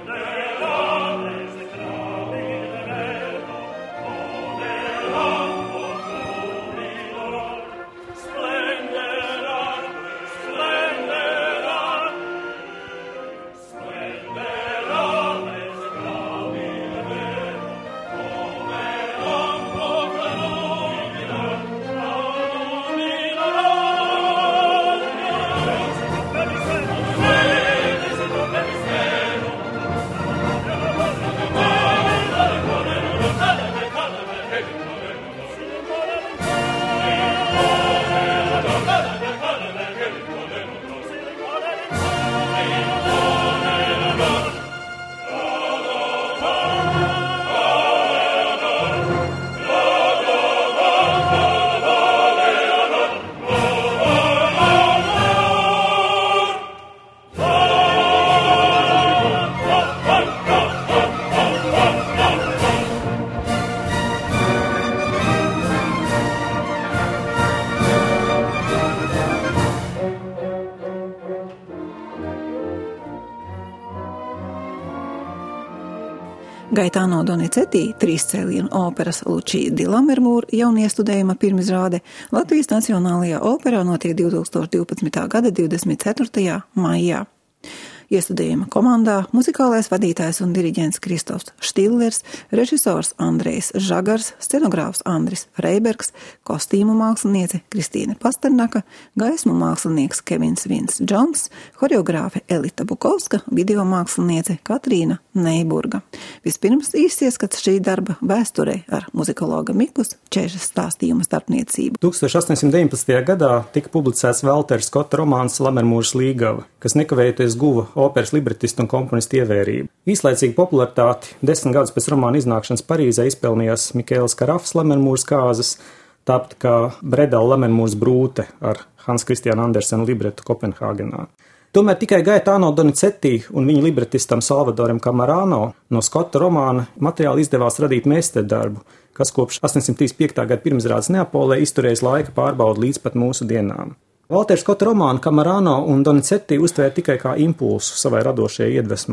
Gaetano Donizetti trīscēlienu operas Lučija di Lammermūra jauniestudējuma pirmizrāde Latvijas Nacionālajā operā notiek divtūkstoš divpadsmitā gada divdesmit ceturtajā maijā. Iestudējuma komandā muzikālais vadītājs un diriģents Kristofs Štillers, režisors Andrejs Žagars, scenogrāfs Andris Freibergs, kostīmu māksliniece Kristīne Pasternaka, gaismu mākslinieks Kevins Vins Džons, horeogrāfe Elita Bukovska, video māksliniece Katrīna Neiburga. Vispirms īsts ieskats šī darba vēsturē ar muzikologa Mikus Čežas stāstījuma starpniecību. tūkstoš astoņsimt deviņpadsmitajā gadā tika publicēts Valtera Skota romāns Lammermūras līgava, kas nekavējoties guva operas libretistu un komponistu ievērību. Īslaicīgu popularitāti desmit gadus pēc romāna iznākšanas Parīzē izpelnījās Mikēls Karafs Lammermūras kāzas, tāpat kā Bredala Lammermūras brūte ar Hans Kristiāna Andersena libretu Kopenhāgenā. Tomēr tikai Gaetano Donizetti un viņa libretistam Salvadoram Camarano no Skota romāna materiāli izdevās radīt meistardarbu, kas kopš astoņsimt trīsdesmit piektā gada pirmizrādes Neapolē izturējis laika pārbaudu līdz pat mūsu dienām. Valtera Skota romānu Camarano un Donizetti uztvēra tikai kā impulsu savai radošajai iedvesmai.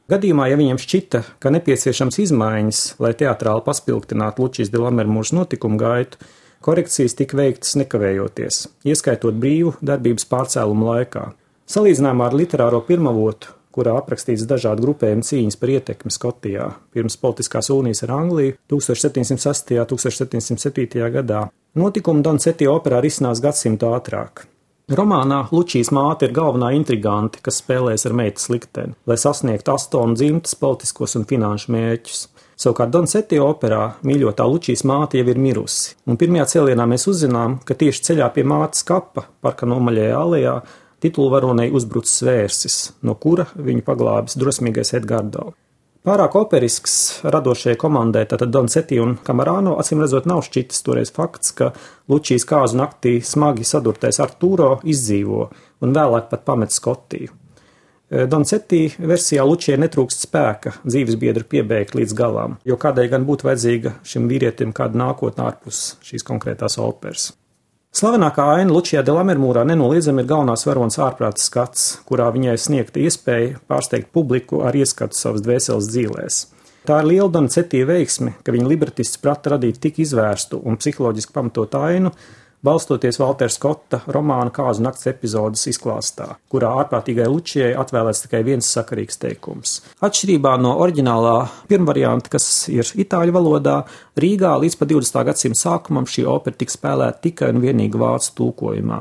Gadījumā, ja viņiem šķita, ka nepieciešams izmaiņas, lai teatrāli paspilgtinātu Lučijas de Lammermūras notikumu gaitu, korekcijas tika veiktas nekavējoties, ieskaitot brīvu darbības pārcēlumu laikā. Salīdzinājumā ar literāro pirmavotu, kurā aprakstīts dažādu grupējumu cīņas par ietekmi Skotijā pirms politiskās unijas ar Angliju tūkstoš septiņsimt sastajā un tūkstoš septiņsimt septītajā gadā, notikumi Donizetti operā risinās gadsimtu ātrāk. Romānā Lučijas māte ir galvenā intrigante, kas spēlēs ar meitas likteni, lai sasniegtu Astonu dzimtas politiskos un finanšu mērķus. Savukārt Donizetti operā mīļotā Lučijas māte jau ir mirusi, un pirmajā cēlienā mēs uzzinām, ka tieši ceļā pie mātes kapa parka nomaļajā alejā titulvaronei uzbrucis vērsis, no kura viņu paglābis drosmīgais Edgardo. Pārāk operisks radošajai komandai, tātad Donizetti un Camerano, acīm redzot nav šķitis toreiz fakts, ka Lučijas kāzu naktī smagi sadurtais Arturo izdzīvo un vēlāk pat pamet Skotiju. Donizetti versijā Lučijai netrūkst spēka dzīves biedru piebeigt līdz galām, jo kādai gan būtu vajadzīga šim vīrietim kāda nākotnē ārpus šīs konkrētās operas. Slavenākā aina Lučijā de Lammermūrā nenoliedzami ir galvenās varonas ārprāta skats, kurā viņai sniegta iespēja pārsteigt publiku ar ieskatu savas dvēseles dzīlēs. Tā ir liela Donizetti veiksme, ka viņa libretists prata radīt tik izvērstu un psiholoģiski pamatot ainu, balstoties Valtera Skotta romāna Kāzu nakts epizodes izklāstā, kurā ārprātīgai Lučijai atvēlēts tikai viens sakarīgs teikums. Atšķirībā no oriģinālā pirmvarianta, kas ir itāļu valodā, Rīgā līdz pa divdesmitā gadsimta sākumam šī opera tika spēlēta tikai un vienīgi vācu tulkojumā.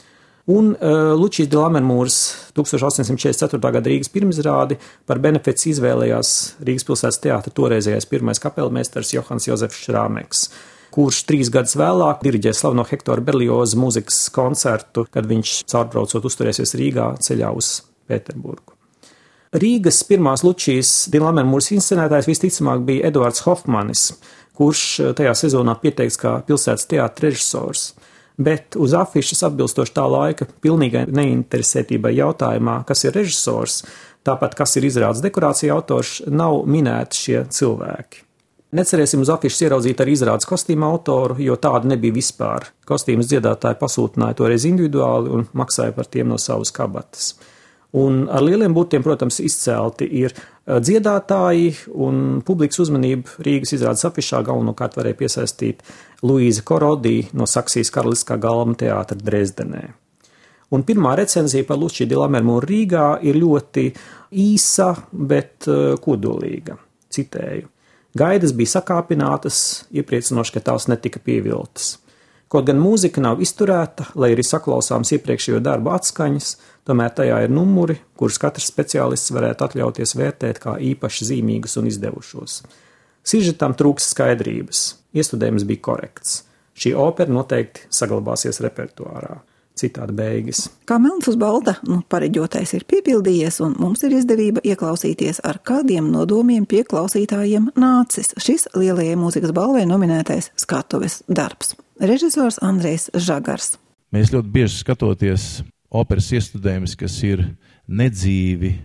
Un uh, Lučijas de Lammermūras tūkstoš astoņsimt četrdesmit ceturtā gada Rīgas pirmizrādi par benefici izvēlējās Rīgas pilsētas teātra toreizējais pirmais kapelmeistars Johans Jozefs Šrāmeks, kurš trīs gadus vēlāk diriģē slaveno Hektora Berlioza mūzikas koncertu, kad viņš caurbraucot uzturēsies Rīgā ceļā uz Pēterburgu. Rīgas pirmās Lučijas de Lammermūras inscenētājs visticamāk bija Eduards Hofmanis, kurš tajā sezonā pieteikts kā pilsētas teātra režisors, bet uz afišas atbilstoši tā laika pilnīgai neinteresētībai jautājumā, kas ir režisors, tāpat kas ir izrādes dekorācija autors, nav minēti šie cilvēki. Necerēsim uz afišas ieraudzīt arī izrādes kostīma autoru, jo tāda nebija vispār. Kostīmas dziedātāji pasūtināja toreiz individuāli un maksāja par tiem no savas kabatas. Un ar lieliem burtiem, protams, izcelti ir dziedātāji un publikas uzmanību Rīgas izrādes afišā galvenokārt varēja piesaistīt Luīza Korodī no Saksijas Karaliskā galma teātra Dresdenē. Un pirmā recenzija par Lučiju de Lammermūru Rīgā ir ļoti īsa, bet kodolīga. Citēju. Gaidas bija sakāpinātas, iepriecinoši, ka tās netika pieviltas. Kaut gan mūzika nav izturēta, lai arī saklausāms iepriekšējo darbu atskaņas, tomēr tajā ir numuri, kurus katrs speciālists varētu atļauties vērtēt kā īpaši zīmīgus un izdevušos. Sižetam trūks skaidrības, iestudējums bija korekts. Šī opera noteikti saglabāsies repertuārā. Citādi beigas. Kā melns uz balta, nu, pareģotais ir piepildījies, un mums ir izdevība ieklausīties, ar kādiem nodomiem pie klausītājiem nācis šis lielajai mūzikas balvai nominētais skatuves darbs. Režisors Andrejs Žagars. Mēs ļoti bieži skatoties operas iestudējumus, kas ir nedzīvi,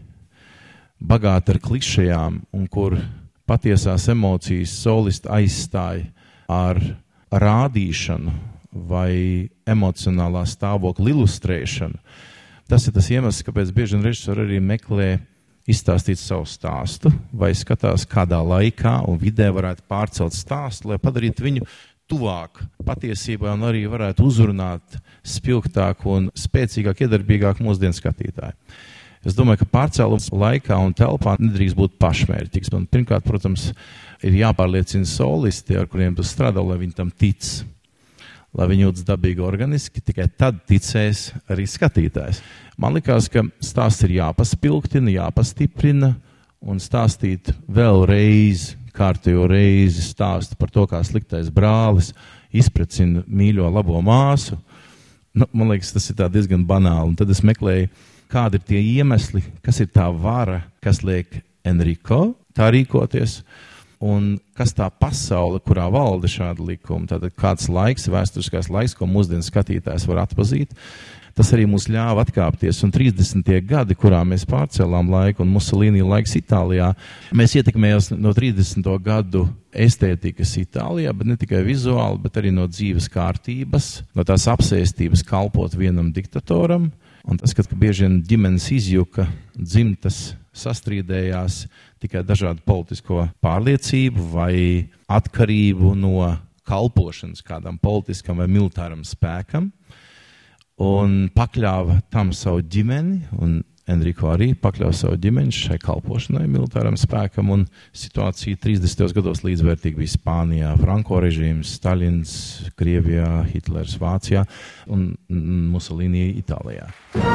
bagāti ar klišejām, un kur patiesās emocijas solisti aizstāja ar rādīšanu vai emocionālā stāvokļa ilustrēšanu. Tas ir tas iemesls, kāpēc bieži vien režisori arī meklē izstāstīt savu stāstu, vai skatās kādā laikā un vidē varētu pārcelt stāstu, lai padarītu viņu tuvāk patiesībā un arī varētu uzrunāt spilgtāk un spēcīgāk, iedarbīgāk mūsdienu skatītāju. Es domāju, ka pārcēlums laikā un telpā nedrīkst būt pašmērķīgs. Un pirmkārt, protams, ir jāpārliecina solisti, ar kuriem tu strādā, lai viņi tam tic. Lai viņi jūtas dabīgi organiski, tikai tad ticēs arī skatītājs. Man likās, ka stāsts ir jāpaspilgtina, jāpastiprina un stāstīt vēlreiz, kārtējo reizi stāstu par to, kā sliktais brālis izprecina mīļo labo māsu. Nu, man liekas, tas ir tā diezgan banāli. Un tad es meklēju, kādi ir tie iemesli, kas ir tā vara, kas liek Enrico tā rīkoties. Un kas tā pasaule, kurā valda šāda likuma, tātad kāds laiks, vēsturiskās laiks, ko mūsdienu skatītājs var atpazīt, tas arī mums ļāva atkāpties. Un trīsdesmitie gadi, kurā mēs pārcēlām laiku un Musolīni laiks Itālijā, mēs ietekmējās no trīsdesmito gadu estētikas Itālijā, bet ne tikai vizuāli, bet arī no dzīves kārtības, no tās apsēstības kalpot vienam diktatoram Un tas, kad bieži vien ģimenes izjuka, dzimtas sastrīdējās tikai dažādu politisko pārliecību vai atkarību no kalpošanas kādam politiskam vai militāram spēkam, un pakļāva tam savu ģimeni, un Enrico arī pakļauj savu ģimeni šai kalpošanai militāram spēkam, un situācija trīsdesmitajos gados līdzvērtīgi bija Spānijā, Franko režīms, Staļins, Krievijā, Hitlers Vācijā un Musolini Itālijā.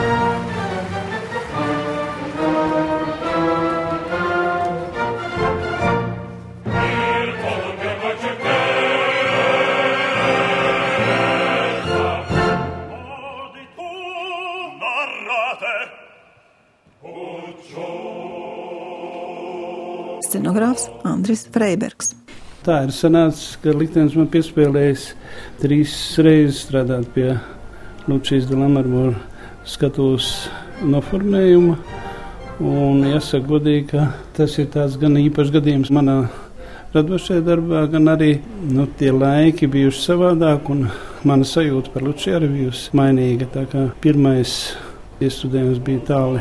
Scenogrāfs Andris Freibergs. Tā ir sanācis, ka liktenis man piespēlējis trīs reizes strādāt pie Lučijas de Lammermoor skatuves noformējuma. Un jāsaka godīgi, ka tas ir tāds gan īpašs gadījums manā radošajā darbā, gan arī nu, tie laiki bijuši savādāk, un mana sajūta par Lučiju arī bijusi mainīga. Tā kā pirmais iestudējums bija tāli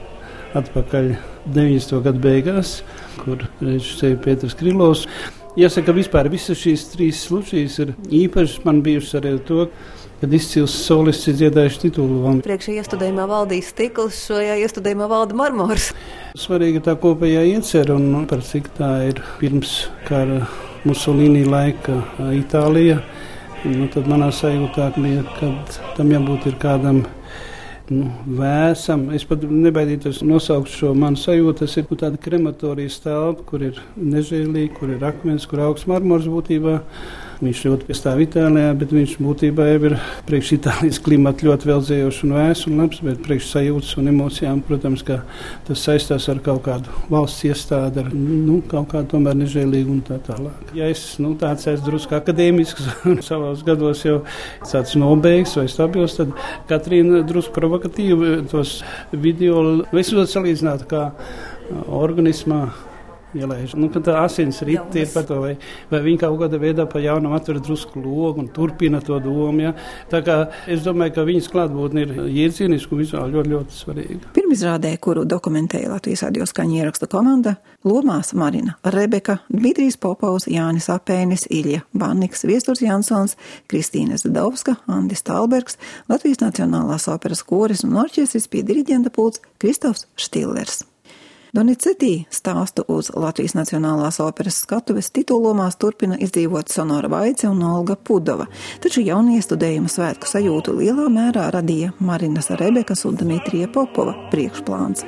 atpakaļ deviņdesmito gadu beigās, kur režisēja Pēters Krilovs. Jāsaka, ka vispār visas šīs trīs Lučijas ir īpašas man bijušas arī to, kad izcils solists ir dziedājuši titulu. Priekšā iestudējumā valdīs stikls, šajā iestudējumā valda marmors. Svarīga tā kopējā iecer, un par cik tā ir pirms kara Musolini laika Itālija, nu, tad manā sajūtā bija, kad tam jābūt ir kādam nu, vēsam. Es pat nebaidītos nosaukt šo manu sajūtu. Tas ir nu, tāda krematorijas telpa, kur ir nežēlīgi, kur ir akmens, kur augsts marmors būtībā. Viņš ļoti piestāv Itālijā, bet viņš būtībā jau ir priekš Itālijas klimata ļoti veldzējošs un vēs un labs, bet priekš sajūtas un emocijām, protams, ka tas saistās ar kaut kādu valsts iestādi, ar nu, kaut kādu tomēr nežēlīgu un tā tālāk. Ja es nu, tāds esmu drusku akadēmisks un savos gados jau tāds nobeigts vai stabils, tad Katrīna drusku provokatīvi tos video, es ļoti salīdzinātu kā organismā ielaiž. Nu, kad tā asins rit ir par to, vai, vai viņi kaut kādā veidā pa jaunam atver drusku logu un turpina to domu. Ja? Tā kā es domāju, ka viņas klātbūtne ir iedzieniska un vizuāli ļoti, ļoti svarīga. Pirmizrādē, kuru dokumentēja Latvijas radioskaņu ieraksta komanda, lomās Marina Rebeka, Dmitrijs Popovs, Jānis Apēnis, Ilja Banniks, Viesturs Jansons, Kristīne Zdovska, Andis Talbergs, Latvijas Nacionālās operas koris un orķestris pie diriģenta pults Kristofs Štillers. Donizetī stāstu uz Latvijas Nacionālās operas skatuves titulomās turpina izdzīvot Sonora Vaice un Olga Pudova, taču jauniestudējuma svētku sajūtu lielā mērā radīja Marinas Rebekas un Dmitrija Popova priekšplāns.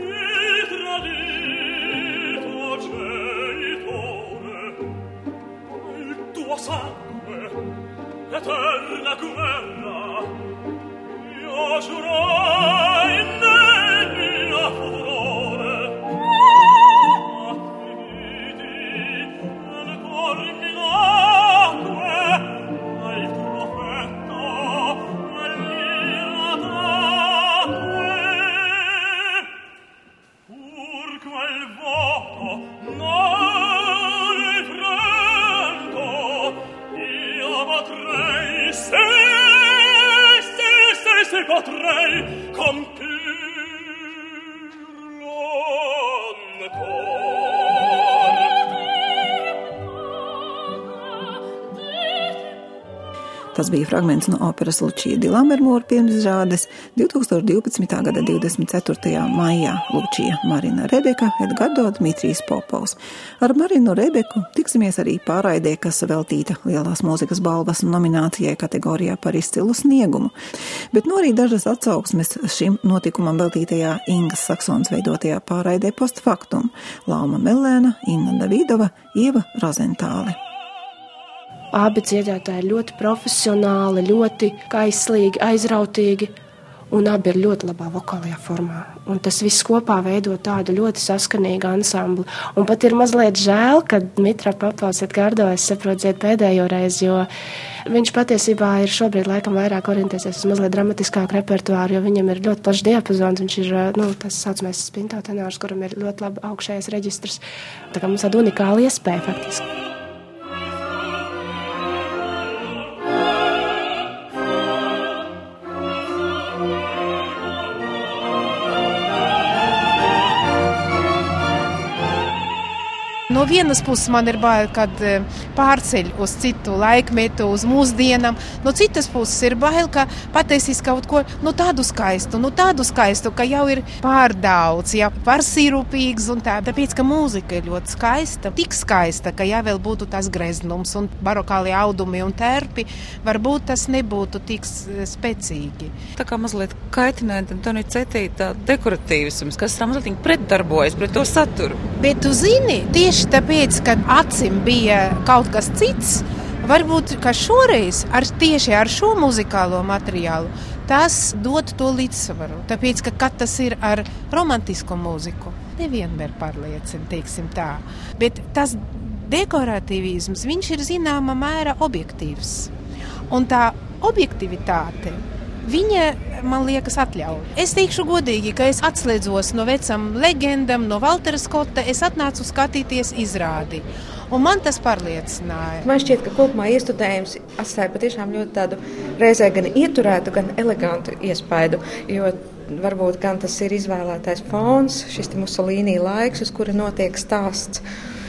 Tas bija fragments no operas Lučija de Lammermoor pirmizrādes divtūkstoš divpadsmitā gada divdesmit ceturtajā maijā Lučija Marina Rebeka, Edgardo Dmitrijs Popovs. Ar Marinu Rebeku tiksimies arī pārraidē, kas veltīta Lielās mūzikas balvas nominācijai kategorijā par izcilu sniegumu, bet no arī dažas atsauksmes šim notikumam veltītajā Ingas Saksons veidotajā pārraidē postfaktum – Lauma Mellēna, Inna Davidova, Ieva Rozentāle. Abi dziedātāji ļoti profesionāli, ļoti kaislīgi, aizrautīgi, un abi ir ļoti labā vokālajā formā. Un tas viss kopā veido tādu ļoti saskanīgu ansambli. Un pat ir mazliet žēl, ka Dmitrijs Popovs Edgardo, es saprotu, dzied pēdējo reizi, jo viņš patiesībā ir šobrīd laikam vairāk orientēsies uz mazliet dramatiskāku repertuāru, jo viņam ir ļoti plašs diapazons. Viņš ir, nu, tas saucamais spinto tenors, kuram ir ļoti labi augšējais reģistrs. Tā kā mums tāda unikāla iespēja faktiski. No vienas puses man ir bail, kad pārceļ uz citu laikmetu, uz mūsdienām. No citas puses ir bail, ka pataisīs kaut ko nu, tādu skaistu, nu, tādu skaistu, ka jau ir pārdaudz, ja pārsīrupīgs un tā. Tāpēc, ka mūzika ir ļoti skaista, tik skaista, ka ja vēl būtu tas greznums un barokāli audumi un terpi, varbūt tas nebūtu tik spēcīgi. Tā kā mazliet kaitinēta Donizetti tā dekoratīvisms, kas tā mazliet pretdarbojas pret to saturu. Bet tu zini, tieši tāpēc, kad acim bija kaut kas cits, varbūt, ka šoreiz ar, tieši ar šo muzikālo materiālu tas dod to līdzsvaru. Tāpēc, ka kad tas ir ar romantisko mūziku, nevienmēr pārliecina, teiksim tā. Bet tas dekoratīvisms, viņš ir zināma mēra objektīvs. Un tā objektivitāte, viņa, man liekas, atļauj. Es teikšu godīgi, ka es atslēdzos no vecam legendam, no Valtera Skota, es atnācu skatīties izrādi. Un man tas pārliecināja. Man šķiet, ka kopumā iestudējums atstāja patiešām ļoti tādu reizē gan ieturētu, gan elegantu iespaidu, jo varbūt gan tas ir izvēlētais fons, šis te Musolīnī laiks, uz kura notiek stāsts.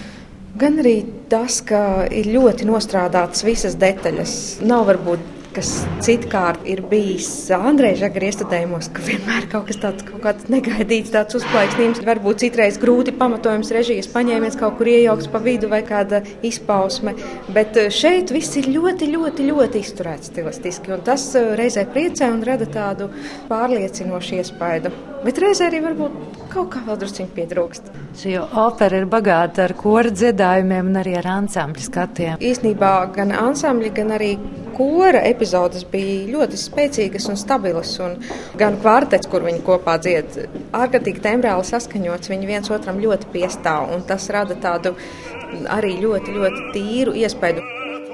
Gan arī tas, ka ir ļoti nostrādātas visas detaļas. Nav varbūt, kas citkārt ir bijis Andreja Žagara iestudējumos, ka vienmēr kaut kas tāds, kaut kāds negaidīts, tāds uzplaiksnījums. Varbūt citreiz grūti pamatojums režijas paņēmiens kaut kur iejauks pa vidu vai kāda izpausme. Bet šeit viss ir ļoti, ļoti, ļoti izturēts stilistiski. Un tas reizē priecē un rada tādu pārliecinošu iespaidu. Bet reizē arī varbūt kaut kā vēl drusciņi pietrūkst. Šī opera ir bagāta ar kora dziedājumiem un arī ar ansambļu skatiem. Īsnībā gan ansambļi, gan arī kora epizodes bija ļoti spēcīgas un stabilas. Un gan kvartets, kur viņi kopā dzied, ārkārtīgi tembrāli saskaņots, viņi viens otram ļoti piestāv. Un tas rada tādu arī ļoti, ļoti tīru iespaidu.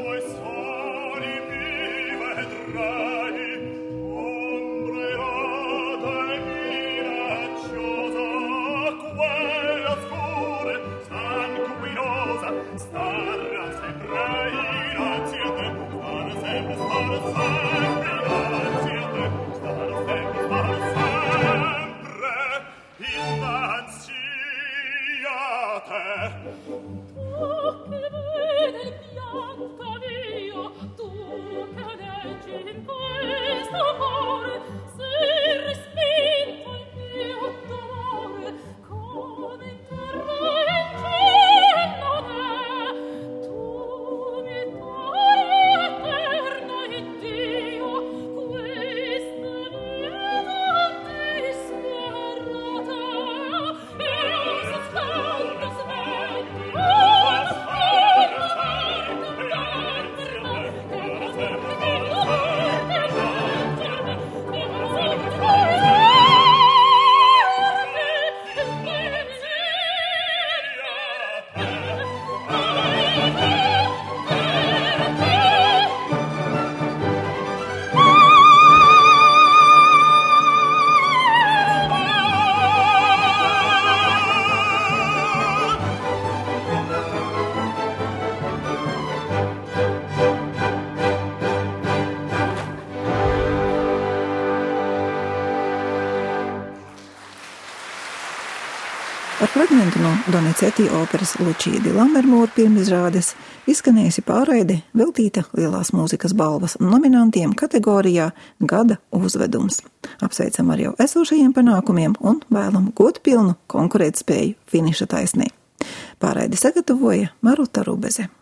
Ar fragmentu no Donizetti operas Lucia di Lammermoor pirmizrādes izskanējusi pārraide veltīta Lielās mūzikas balvas nominantiem kategorijā Gada uzvedums. Apsveicam ar jau esošajiem panākumiem un vēlam godpilnu konkurētspēju finiša taisnē. Pārraidi sagatavoja Maruta Rubeze.